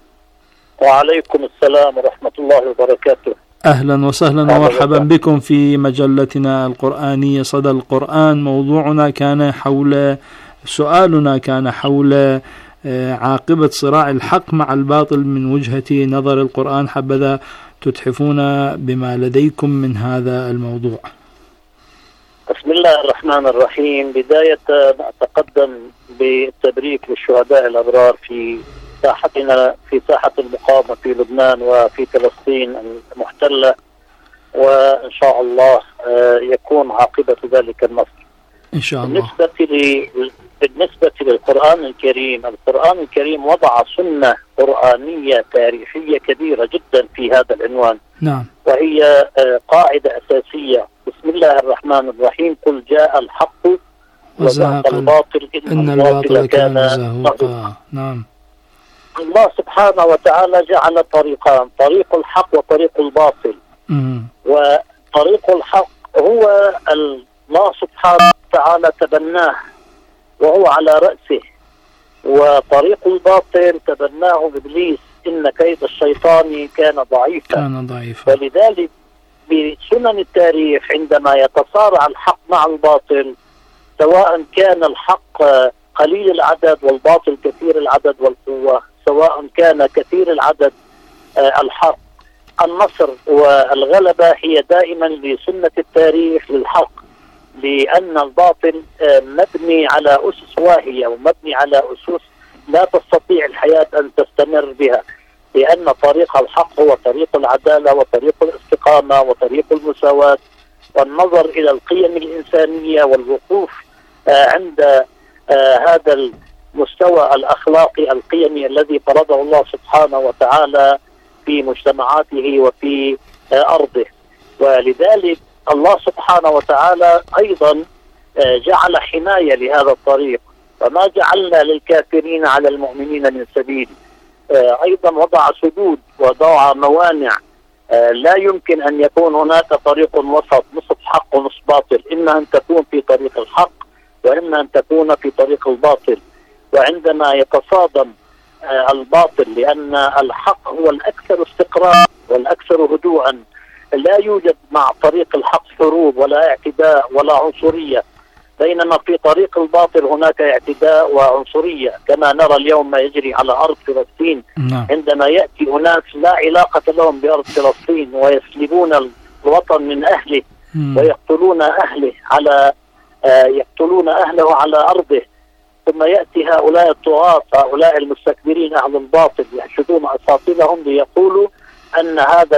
وعليكم السلام ورحمة الله وبركاته. أهلا وسهلا ومرحبا بكم في مجلتنا القرآنية صدى القرآن. موضوعنا كان حول سؤالنا كان حول عاقبة صراع الحق مع الباطل من وجهة نظر القرآن. حبذا تتحفون بما لديكم من هذا الموضوع. بسم الله الرحمن الرحيم. بداية أتقدم بالتبريك للشهداء الأبرار في ساحتنا في ساحة المقاومة في لبنان وفي فلسطين المحتلة، وإن شاء الله يكون عاقبة ذلك النصر إن شاء الله. بالنسبة لي بالنسبة للقرآن الكريم، القرآن الكريم وضع سنة قرآنية تاريخية كبيرة جدا في هذا العنوان. نعم. وهي قاعدة أساسية. بسم الله الرحمن الرحيم. قل جاء الحق وزهق الباطل إن الباطل كان زهوقا. نعم. الله سبحانه وتعالى جعل طريقان، طريق الحق وطريق الباطل. مم. وطريق الحق هو الله سبحانه وتعالى تبناه وهو على رأسه، وطريق الباطل تبناه إبليس إن كيد الشيطان كان ضعيفا. كان ضعيفا. ولذلك بسنن التاريخ عندما يتصارع الحق مع الباطل، سواء كان الحق قليل العدد والباطل كثير العدد والقوة، سواء كان كثير العدد الحق، النصر والغلبة هي دائما لسنة التاريخ للحق، لأن الباطل مبني على أسس واهية ومبني على أسس لا تستطيع الحياة أن تستمر بها. لأن طريق الحق هو طريق العدالة وطريق الاستقامة وطريق المساواة والنظر إلى القيم الإنسانية والوقوف عند هذا المستوى الأخلاقي القيمي الذي فرضه الله سبحانه وتعالى في مجتمعاته وفي أرضه. ولذلك الله سبحانه وتعالى أيضا جعل حماية لهذا الطريق، وما جعلنا للكافرين على المؤمنين من سبيل. أيضا وضع سدود وضع موانع، لا يمكن أن يكون هناك طريق وسط نصف حق ونصف باطل، إما أن تكون في طريق الحق وإما أن تكون في طريق الباطل. وعندما يتصادم الباطل، لأن الحق هو الأكثر استقرار والأكثر هدوءا، لا يوجد مع طريق الحق حروب ولا اعتداء ولا عنصرية، بينما في طريق الباطل هناك اعتداء وعنصرية كما نرى اليوم ما يجري على أرض فلسطين. عندما يأتي أناس لا علاقة لهم بأرض فلسطين ويسلبون الوطن من أهله ويقتلون أهله على يقتلون أهله على أرضه، ثم يأتي هؤلاء الطغاة هؤلاء المستكبرين أهل الباطل يحشدون أساطيلهم ليقولوا أن هذا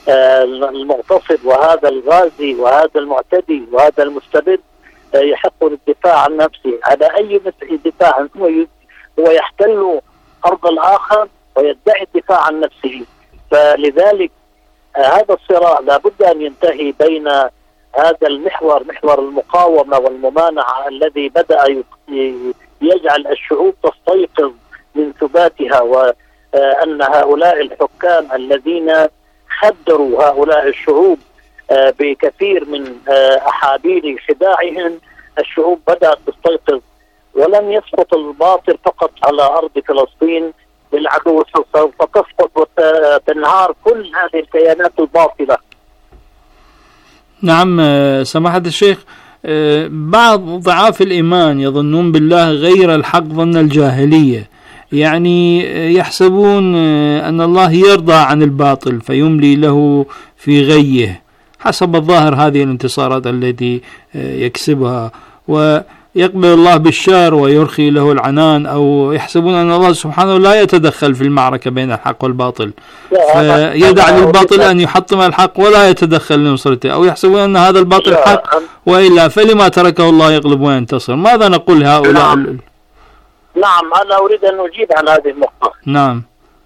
المغتصب وهذا الغازي وهذا المعتدي وهذا المستبد يحق للدفاع عن نفسه. على أي دفاع؟ هو يحتل أرض الآخر ويدعي الدفاع عن نفسه. فلذلك هذا الصراع لابد أن ينتهي بين هذا المحور، محور المقاومة والممانعة الذي بدأ يجعل الشعوب تستيقظ من ثباتها، وأن هؤلاء الحكام الذين خدروا هؤلاء الشعوب بكثير من أحابيل خداعهم، الشعوب بدأت تستيقظ، ولم يسقط الباطل فقط على أرض فلسطين، بالعكس سوف تسقط وتنهار كل هذه الكيانات الباطلة. نعم سماحة الشيخ، بعض ضعاف الإيمان يظنون بالله غير الحق ظن الجاهلية، يعني يحسبون أن الله يرضى عن الباطل فيملي له في غيه حسب الظاهر هذه الانتصارات التي يكسبها، ويقبل الله بالشر ويرخي له العنان، أو يحسبون أن الله سبحانه لا يتدخل في المعركة بين الحق والباطل فيدع للباطل أن يحطم الحق ولا يتدخل لنصرته، أو يحسبون أن هذا الباطل حق وإلا فلما تركه الله يغلب وينتصر. ماذا نقول لهؤلاء؟ نعم. نعم أنا أريد أن أجيب عن هذه النقطة. نعم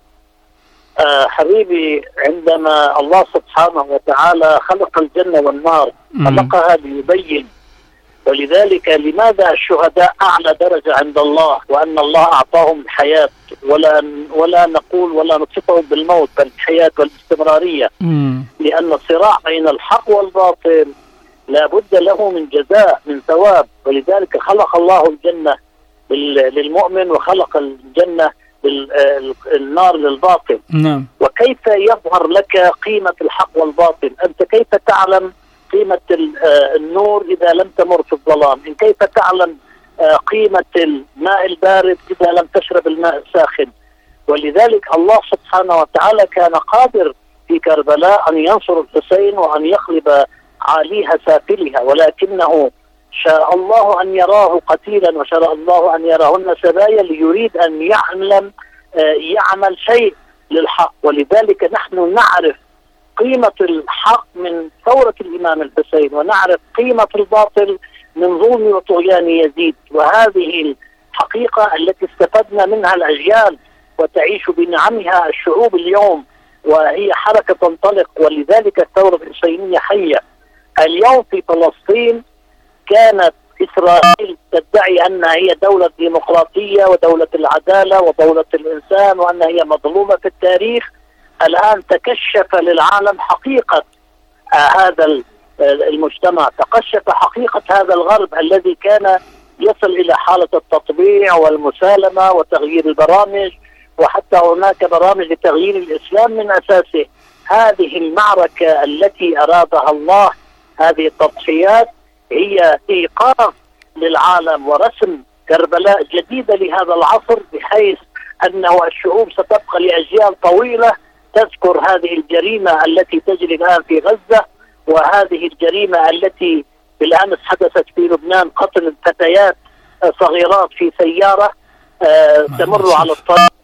آه حبيبي، عندما الله سبحانه وتعالى خلق الجنة والنار خلقها ليبين، ولذلك لماذا الشهداء أعلى درجة عند الله وأن الله أعطاهم الحياة، ولا ولا نقول ولا نصفهم بالموت بل الحياة والاستمرارية؟ مم. لأن الصراع بين الحق والباطل لا بد له من جزاء من ثواب، ولذلك خلق الله الجنة للمؤمن وخلق الجنة النار للباطل. نعم. وكيف يظهر لك قيمة الحق والباطل؟ أنت كيف تعلم قيمة النور إذا لم تمر في الظلام؟ إن كيف تعلم قيمة الماء البارد إذا لم تشرب الماء الساخن؟ ولذلك الله سبحانه وتعالى كان قادر في كربلاء أن ينصر الحسين وأن يقلب عاليها سافلها، ولكنه شاء الله أن يراه قتيلا وشاء الله أن يراهن سبايا ليريد أن يعلم يعمل شيء للحق. ولذلك نحن نعرف قيمة الحق من ثورة الإمام الحسين، ونعرف قيمة الباطل من ظلم وطغيان يزيد، وهذه الحقيقة التي استفدنا منها الأجيال وتعيش بنعمها الشعوب اليوم، وهي حركة تنطلق. ولذلك الثورة الحسينية حية اليوم في فلسطين. كانت إسرائيل تدعي أنها هي دولة ديمقراطية ودولة العدالة ودولة الإنسان وأنها هي مظلومة في التاريخ. الآن تكشف للعالم حقيقة آه هذا المجتمع، تكشف حقيقة هذا الغرب الذي كان يصل إلى حالة التطبيع والمسالمة وتغيير البرامج، وحتى هناك برامج لتغيير الإسلام من أساسه. هذه المعركة التي أرادها الله، هذه التضحيات هي إيقاظ للعالم ورسم كربلاء جديدة لهذا العصر، بحيث أنه الشعوب ستبقى لأجيال طويلة تذكر هذه الجريمة التي تجري الآن في غزة، وهذه الجريمة التي بالأمس حدثت في لبنان، قتل فتيات صغيرات في سيارة تمر على الطريق.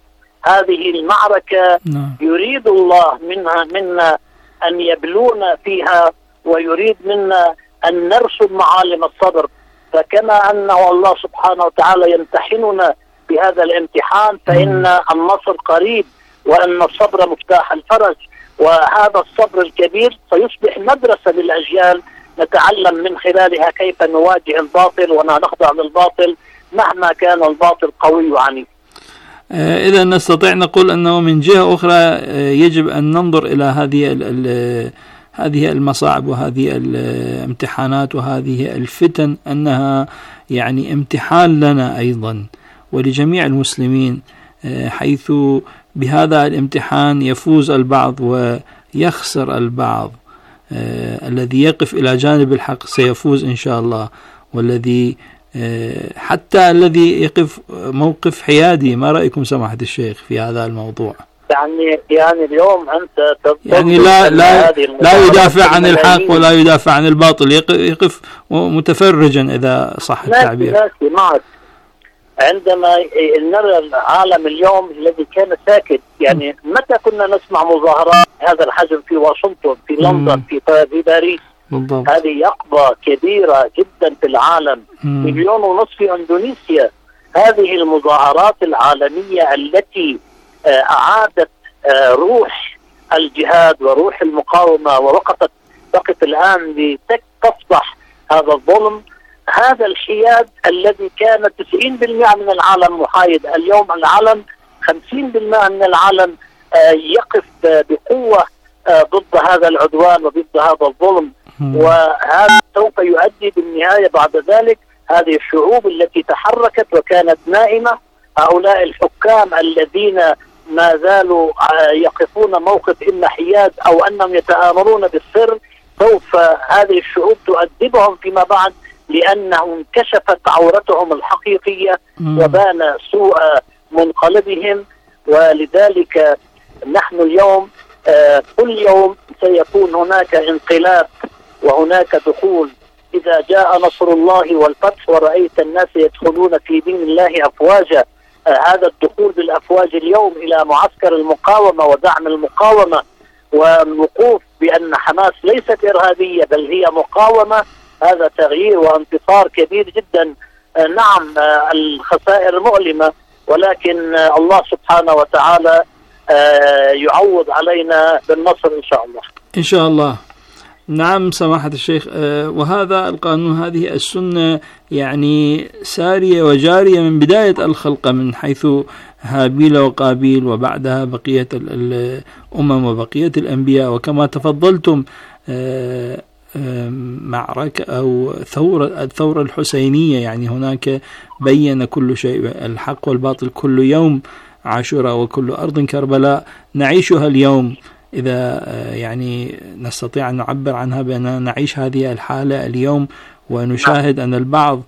هذه المعركة يريد الله منها منا أن يبلونا فيها، ويريد منا أن نرسم معالم الصبر. فكما أنه الله سبحانه وتعالى يمتحننا بهذا الامتحان، فإن النصر قريب، وأن الصبر مفتاح الفرج. وهذا الصبر الكبير سيصبح مدرسة للأجيال نتعلم من خلالها كيف نواجه الباطل ولا نخضع للباطل مهما كان الباطل قوي وعنيف. إذا نستطيع نقول أنه من جهة أخرى يجب أن ننظر إلى هذه هذه المصاعب وهذه الامتحانات وهذه الفتن أنها يعني امتحان لنا أيضا ولجميع المسلمين، حيث بهذا الامتحان يفوز البعض ويخسر البعض. الذي يقف إلى جانب الحق سيفوز إن شاء الله، والذي حتى الذي يقف موقف حيادي. ما رأيكم سماحة الشيخ في هذا الموضوع؟ يعني يعني اليوم أنت يعني لا لا لا يدافع عن الحق ولا يدافع عن الباطل، يقف متفرجا إذا صح التعبير. ناسي معك عندما نرى العالم اليوم الذي كان ساكت، يعني متى كنا نسمع مظاهرات هذا الحجم في واشنطن، في لندن، في في باريس؟ بالضبط. هذه يقظة كبيرة جدا في العالم. مم. مليون ونصف في اندونيسيا. هذه المظاهرات العالمية التي أعادت روح الجهاد وروح المقاومة، ووقفت وقت الآن لتفضح هذا الظلم، هذا الحياد الذي كان تسعين بالمئة من العالم محايد. اليوم العالم خمسين بالمئة من العالم يقف بقوة ضد هذا العدوان وضد هذا الظلم. وهذا سوف يؤدي بالنهاية بعد ذلك هذه الشعوب التي تحركت وكانت نائمة، هؤلاء الحكام الذين ما زالوا يقفون موقف إما حياد أو أنهم يتآمرون بالسر، سوف هذه الشعوب تؤدبهم فيما بعد، لأنهم انكشفت عورتهم الحقيقية وبان سوء منقلبهم. ولذلك نحن اليوم آه كل يوم سيكون هناك انقلاب وهناك دخول. إذا جاء نصر الله والفتح ورأيت الناس يدخلون في دين الله أفواجا، آه هذا الدخول بالأفواج اليوم إلى معسكر المقاومة ودعم المقاومة والوقوف بأن حماس ليست إرهابية بل هي مقاومة، هذا تغيير وانتصار كبير جدا. آه نعم آه الخسائر مؤلمة، ولكن آه الله سبحانه وتعالى آه يعوض علينا بالنصر إن شاء الله. إن شاء الله. نعم سماحة الشيخ. آه وهذا القانون، هذه السنة يعني سارية وجارية من بداية الخلق، من حيث هابيل وقابيل وبعدها بقية الأمم وبقية الأنبياء. وكما تفضلتم آه معركة أو ثورة الثورة الحسينية، يعني هناك بين كل شيء، الحق والباطل كل يوم عاشوراء وكل أرض كربلاء نعيشها اليوم. إذا يعني نستطيع أن نعبر عنها بأننا نعيش هذه الحالة اليوم، ونشاهد أن البعض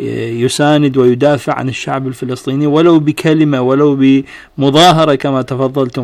يساند ويدافع عن الشعب الفلسطيني ولو بكلمة ولو بمظاهرة كما تفضلتم.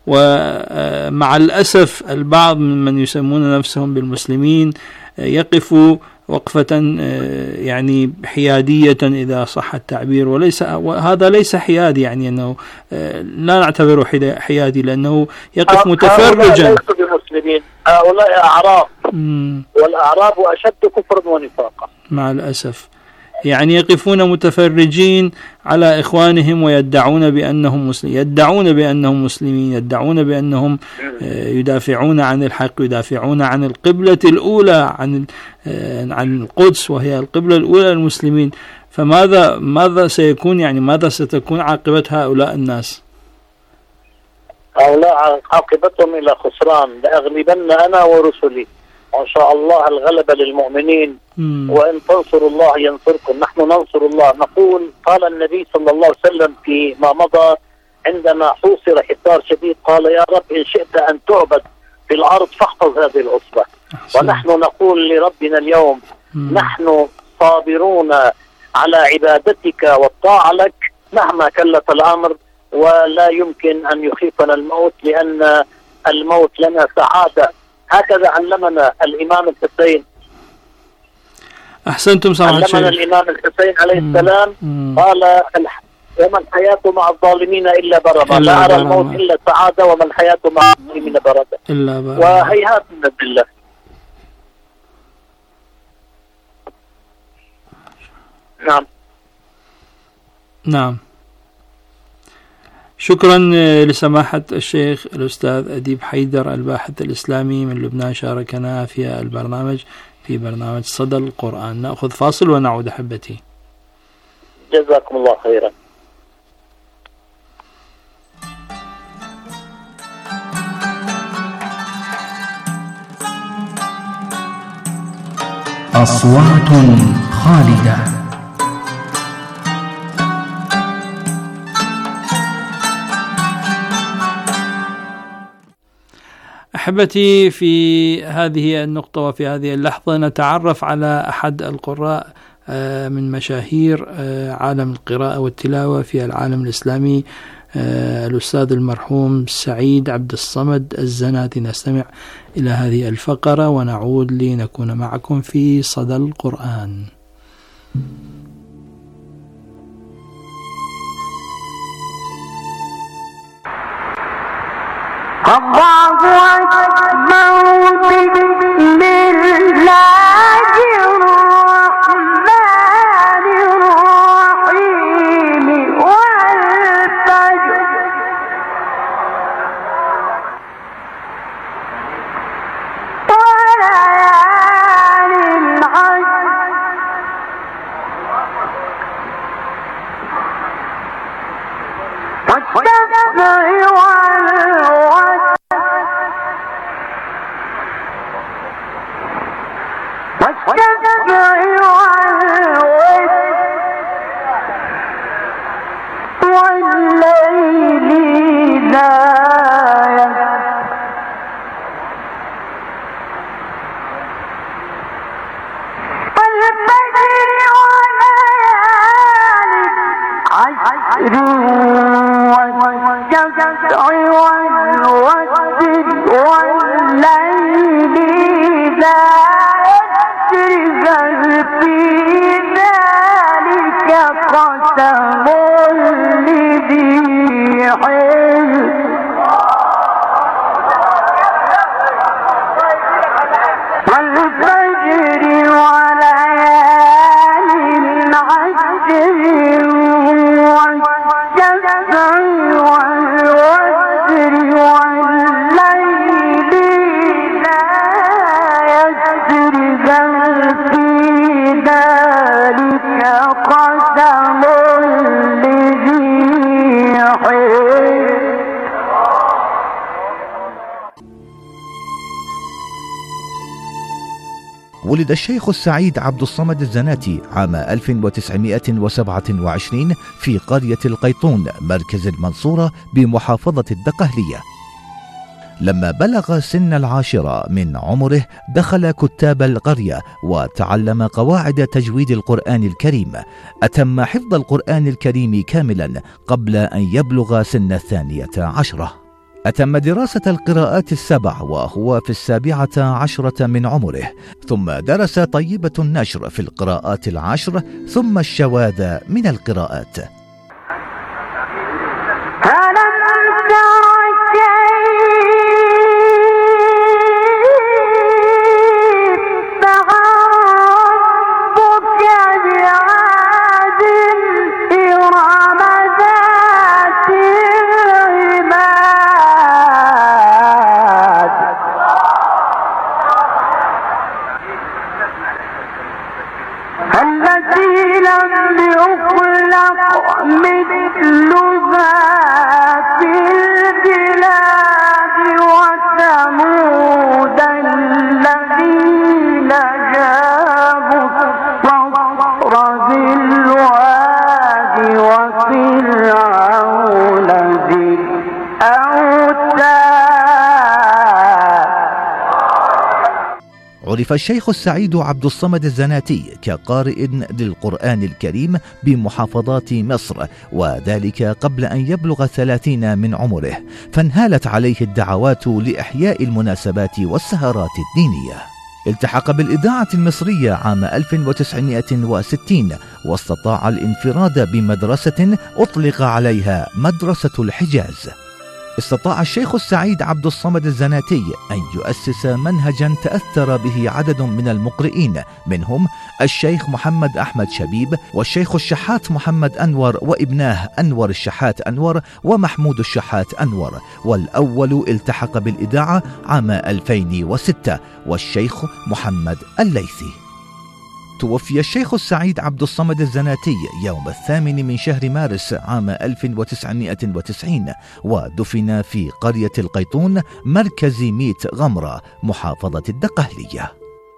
ومع الأسف البعض من يسمون نفسهم بالمسلمين يقفوا وقفة يعني حيادية إذا صح التعبير، وليس وهذا ليس حيادي، يعني أنه لا نعتبره حيادي لأنه يقف متفرجا. هؤلاء ليسوا بمسلمين، هؤلاء أعراب، والأعراب أشد كفرا ونفاقا مع الأسف. يعني يقفون متفرجين على إخوانهم ويدعون بأنهم مسلمين، يدعون بأنهم مسلمين، يدعون بأنهم يدافعون عن الحق، يدافعون عن القبلة الأولى، عن عن القدس وهي القبلة الأولى للمسلمين. فماذا ماذا سيكون، يعني ماذا ستكون عاقبة هؤلاء الناس؟ هؤلاء عاقبتهم إلى خسران. لأغلبن أنا ورسلي وإن شاء الله الغلبة للمؤمنين. مم. وإن تنصروا الله ينصركم. نحن ننصر الله. نقول قال النبي صلى الله عليه وسلم فيما مضى عندما حوصر حصار شديد، قال يا رب إن شئت أن تعبد في الأرض فاحفظ هذه العصبة. ونحن نقول لربنا اليوم مم. نحن صابرون على عبادتك والطاعة لك مهما كلف الأمر، ولا يمكن أن يخيفنا الموت، لأن الموت لنا سعادة. هكذا علمنا الإمام الحسين. أحسنتم سماحة الشيخ. علمنا الإمام الحسين عليه السلام. قال وما الحياة مع الظالمين إلا برمة. لا أرى الموت إلا سعادة وما الحياة مع الظالمين برمة إلا برمة. وهيهات من الله. نعم نعم. شكرا لسماحة الشيخ الأستاذ أديب حيدر الباحث الإسلامي من لبنان، شاركنا في البرنامج في برنامج صدى القرآن. نأخذ فاصل ونعود أحبتي. جزاكم الله خيرا. أصوات خالدة. أحبتي، في هذه النقطة وفي هذه اللحظة نتعرف على أحد القراء من مشاهير عالم القراءة والتلاوة في العالم الإسلامي، الأستاذ المرحوم سعيد عبد الصمد الزناتي. نستمع إلى هذه الفقرة ونعود لنكون معكم في صدى القرآن. الله أكبر بسم الله الرحمن الرحيم والفجر وليال العشر والشفع والوتر والليل إذا يسر والفجر وليال عشر والشفع والوتر والليل إذا هل في ذلك قسم لذي حجر والفجر وليال عشر والشفع والوتر والليل إذا يسر هل في ذلك قسم لذي حجر. ولد الشيخ السعيد عبد الصمد الزناتي عام ألف وتسعمائة وسبعة وعشرين في قرية القيطون مركز المنصورة بمحافظة الدقهلية. لما بلغ سن العاشرة من عمره دخل كتاب القرية وتعلم قواعد تجويد القرآن الكريم. أتم حفظ القرآن الكريم كاملا قبل أن يبلغ سن الثانية عشرة. أتم دراسة القراءات السبع وهو في السابعة عشرة من عمره، ثم درس طيبة النشر في القراءات العشر، ثم الشواذ من القراءات. عرف الشيخ السعيد عبد الصمد الزناتي كقارئ للقرآن الكريم بمحافظات مصر، وذلك قبل أن يبلغ ثلاثين من عمره، فانهالت عليه الدعوات لإحياء المناسبات والسهرات الدينية. التحق بالإذاعة المصرية عام ألف وتسعمائة وستين، واستطاع الانفراد بمدرسة أطلق عليها مدرسة الحجاز. استطاع الشيخ السعيد عبد الصمد الزناتي أن يؤسس منهجا تأثر به عدد من المقرئين، منهم الشيخ محمد أحمد شبيب والشيخ الشحات محمد أنور وابناه أنور الشحات أنور ومحمود الشحات أنور، والأول التحق بالإذاعة عام ألفين وستة والشيخ محمد الليثي. توفي الشيخ السعيد عبد الصمد الزناتي يوم الثامن من شهر مارس عام ألف وتسعمائة وتسعين، ودفن في قرية القيطون مركز ميت غمرة محافظة الدقهلية.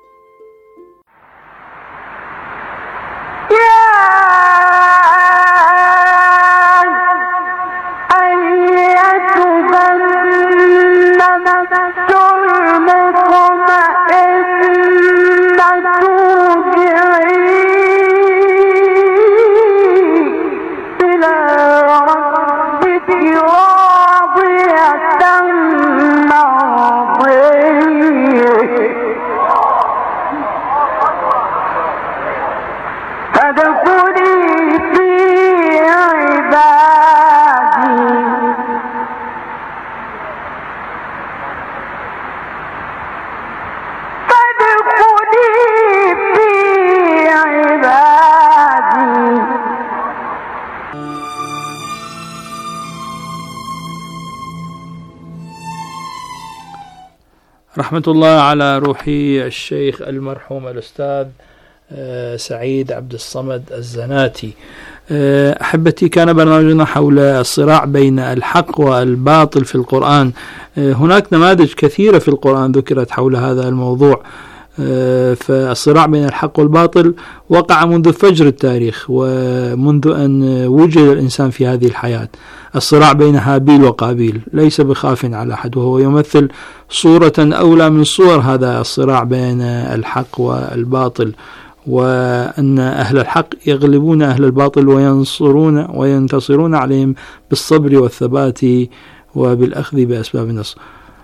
رحمة الله على روحي الشيخ المرحوم الأستاذ سعيد عبد الصمد الزناتي. أحبتي، كان برنامجنا حول الصراع بين الحق والباطل في القرآن. هناك نماذج كثيرة في القرآن ذكرت حول هذا الموضوع، فالصراع بين الحق والباطل وقع منذ فجر التاريخ ومنذ أن وجد الإنسان في هذه الحياة. الصراع بين هابيل وقابيل ليس بخاف على أحد، وهو يمثل صورة أولى من صور هذا الصراع بين الحق والباطل، وأن أهل الحق يغلبون أهل الباطل وينصرون وينتصرون عليهم بالصبر والثبات وبالأخذ بأسباب النصر.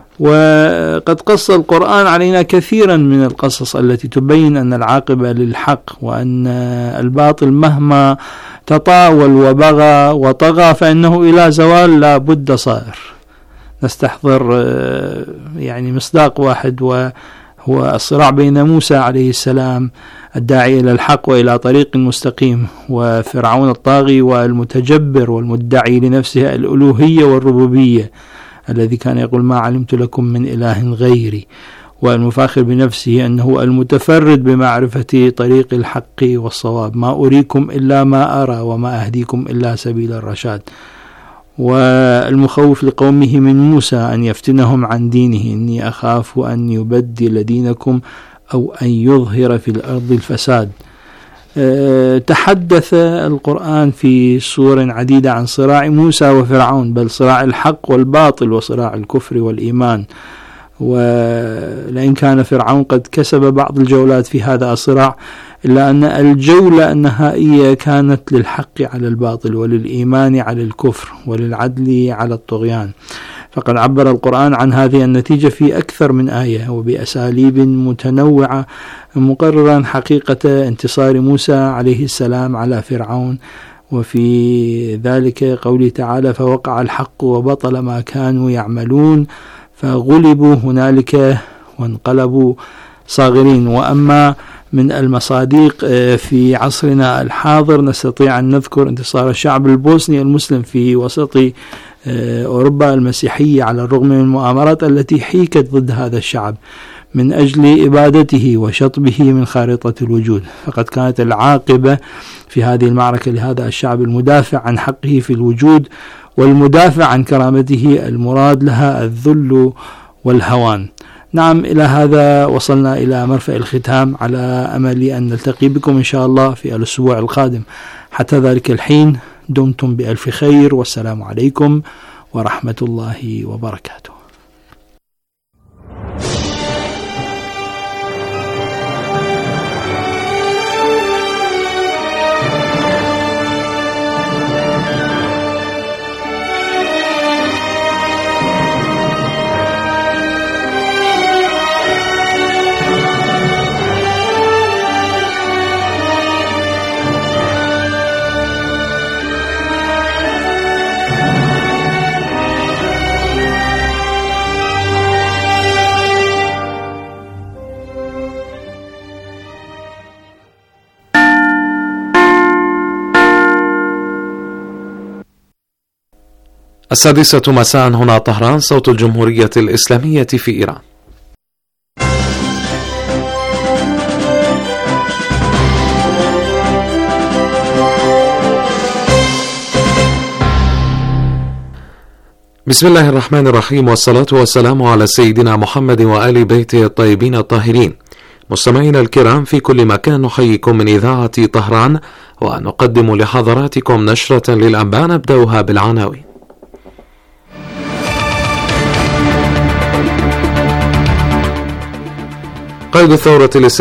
وقد قص القرآن علينا كثيرا من القصص التي تبين أن العاقبة للحق، وأن الباطل مهما تطاول وبغى وطغى فإنه إلى زوال لا بد صائر. نستحضر يعني مصداق واحد، وهو الصراع بين موسى عليه السلام الداعي إلى الحق وإلى طريق مستقيم، وفرعون الطاغي والمتجبر والمدعي لنفسه الألوهية والربوبية الذي كان يقول ما علمت لكم من إله غيري، والمفاخر بنفسه أنه المتفرد بمعرفة طريق الحق والصواب، ما أريكم إلا ما أرى وما أهديكم إلا سبيل الرشاد، والمخوف لقومه من موسى أن يفتنهم عن دينه، إني أخاف أن يبدل دينكم أو أن يظهر في الأرض الفساد. أه تحدث القرآن في سور عديدة عن صراع موسى وفرعون، بل صراع الحق والباطل وصراع الكفر والإيمان. ولئن كان فرعون قد كسب بعض الجولات في هذا الصراع، إلا أن الجولة النهائية كانت للحق على الباطل، وللإيمان على الكفر، وللعدل على الطغيان. فقد عبر القرآن عن هذه النتيجة في أكثر من آية وبأساليب متنوعة، مقررا حقيقة انتصار موسى عليه السلام على فرعون. وفي ذلك قوله تعالى فوقع الحق وبطل ما كانوا يعملون فغلبوا هنالك وانقلبوا صاغرين. وأما من المصادق في عصرنا الحاضر نستطيع أن نذكر انتصار الشعب البوسني المسلم في وسط أوروبا المسيحية على الرغم من المؤامرات التي حيكت ضد هذا الشعب من أجل إبادته وشطبه من خارطة الوجود. فقد كانت العاقبة في هذه المعركة لهذا الشعب المدافع عن حقه في الوجود والمدافع عن كرامته المراد لها الذل والهوان. نعم، إلى هذا وصلنا إلى مرفأ الختام، على أمل أن نلتقي بكم إن شاء الله في الأسبوع القادم. حتى ذلك الحين دمتم بألف خير، والسلام عليكم ورحمة الله وبركاته. السادسة مساء هنا طهران، صوت الجمهورية الإسلامية في إيران. بسم الله الرحمن الرحيم، والصلاة والسلام على سيدنا محمد وآل بيته الطيبين الطاهرين. مستمعينا الكرام في كل مكان، نحييكم من إذاعة طهران ونقدم لحضراتكم نشرة للأنباء نبدأها بالعناوين. قائد الثورة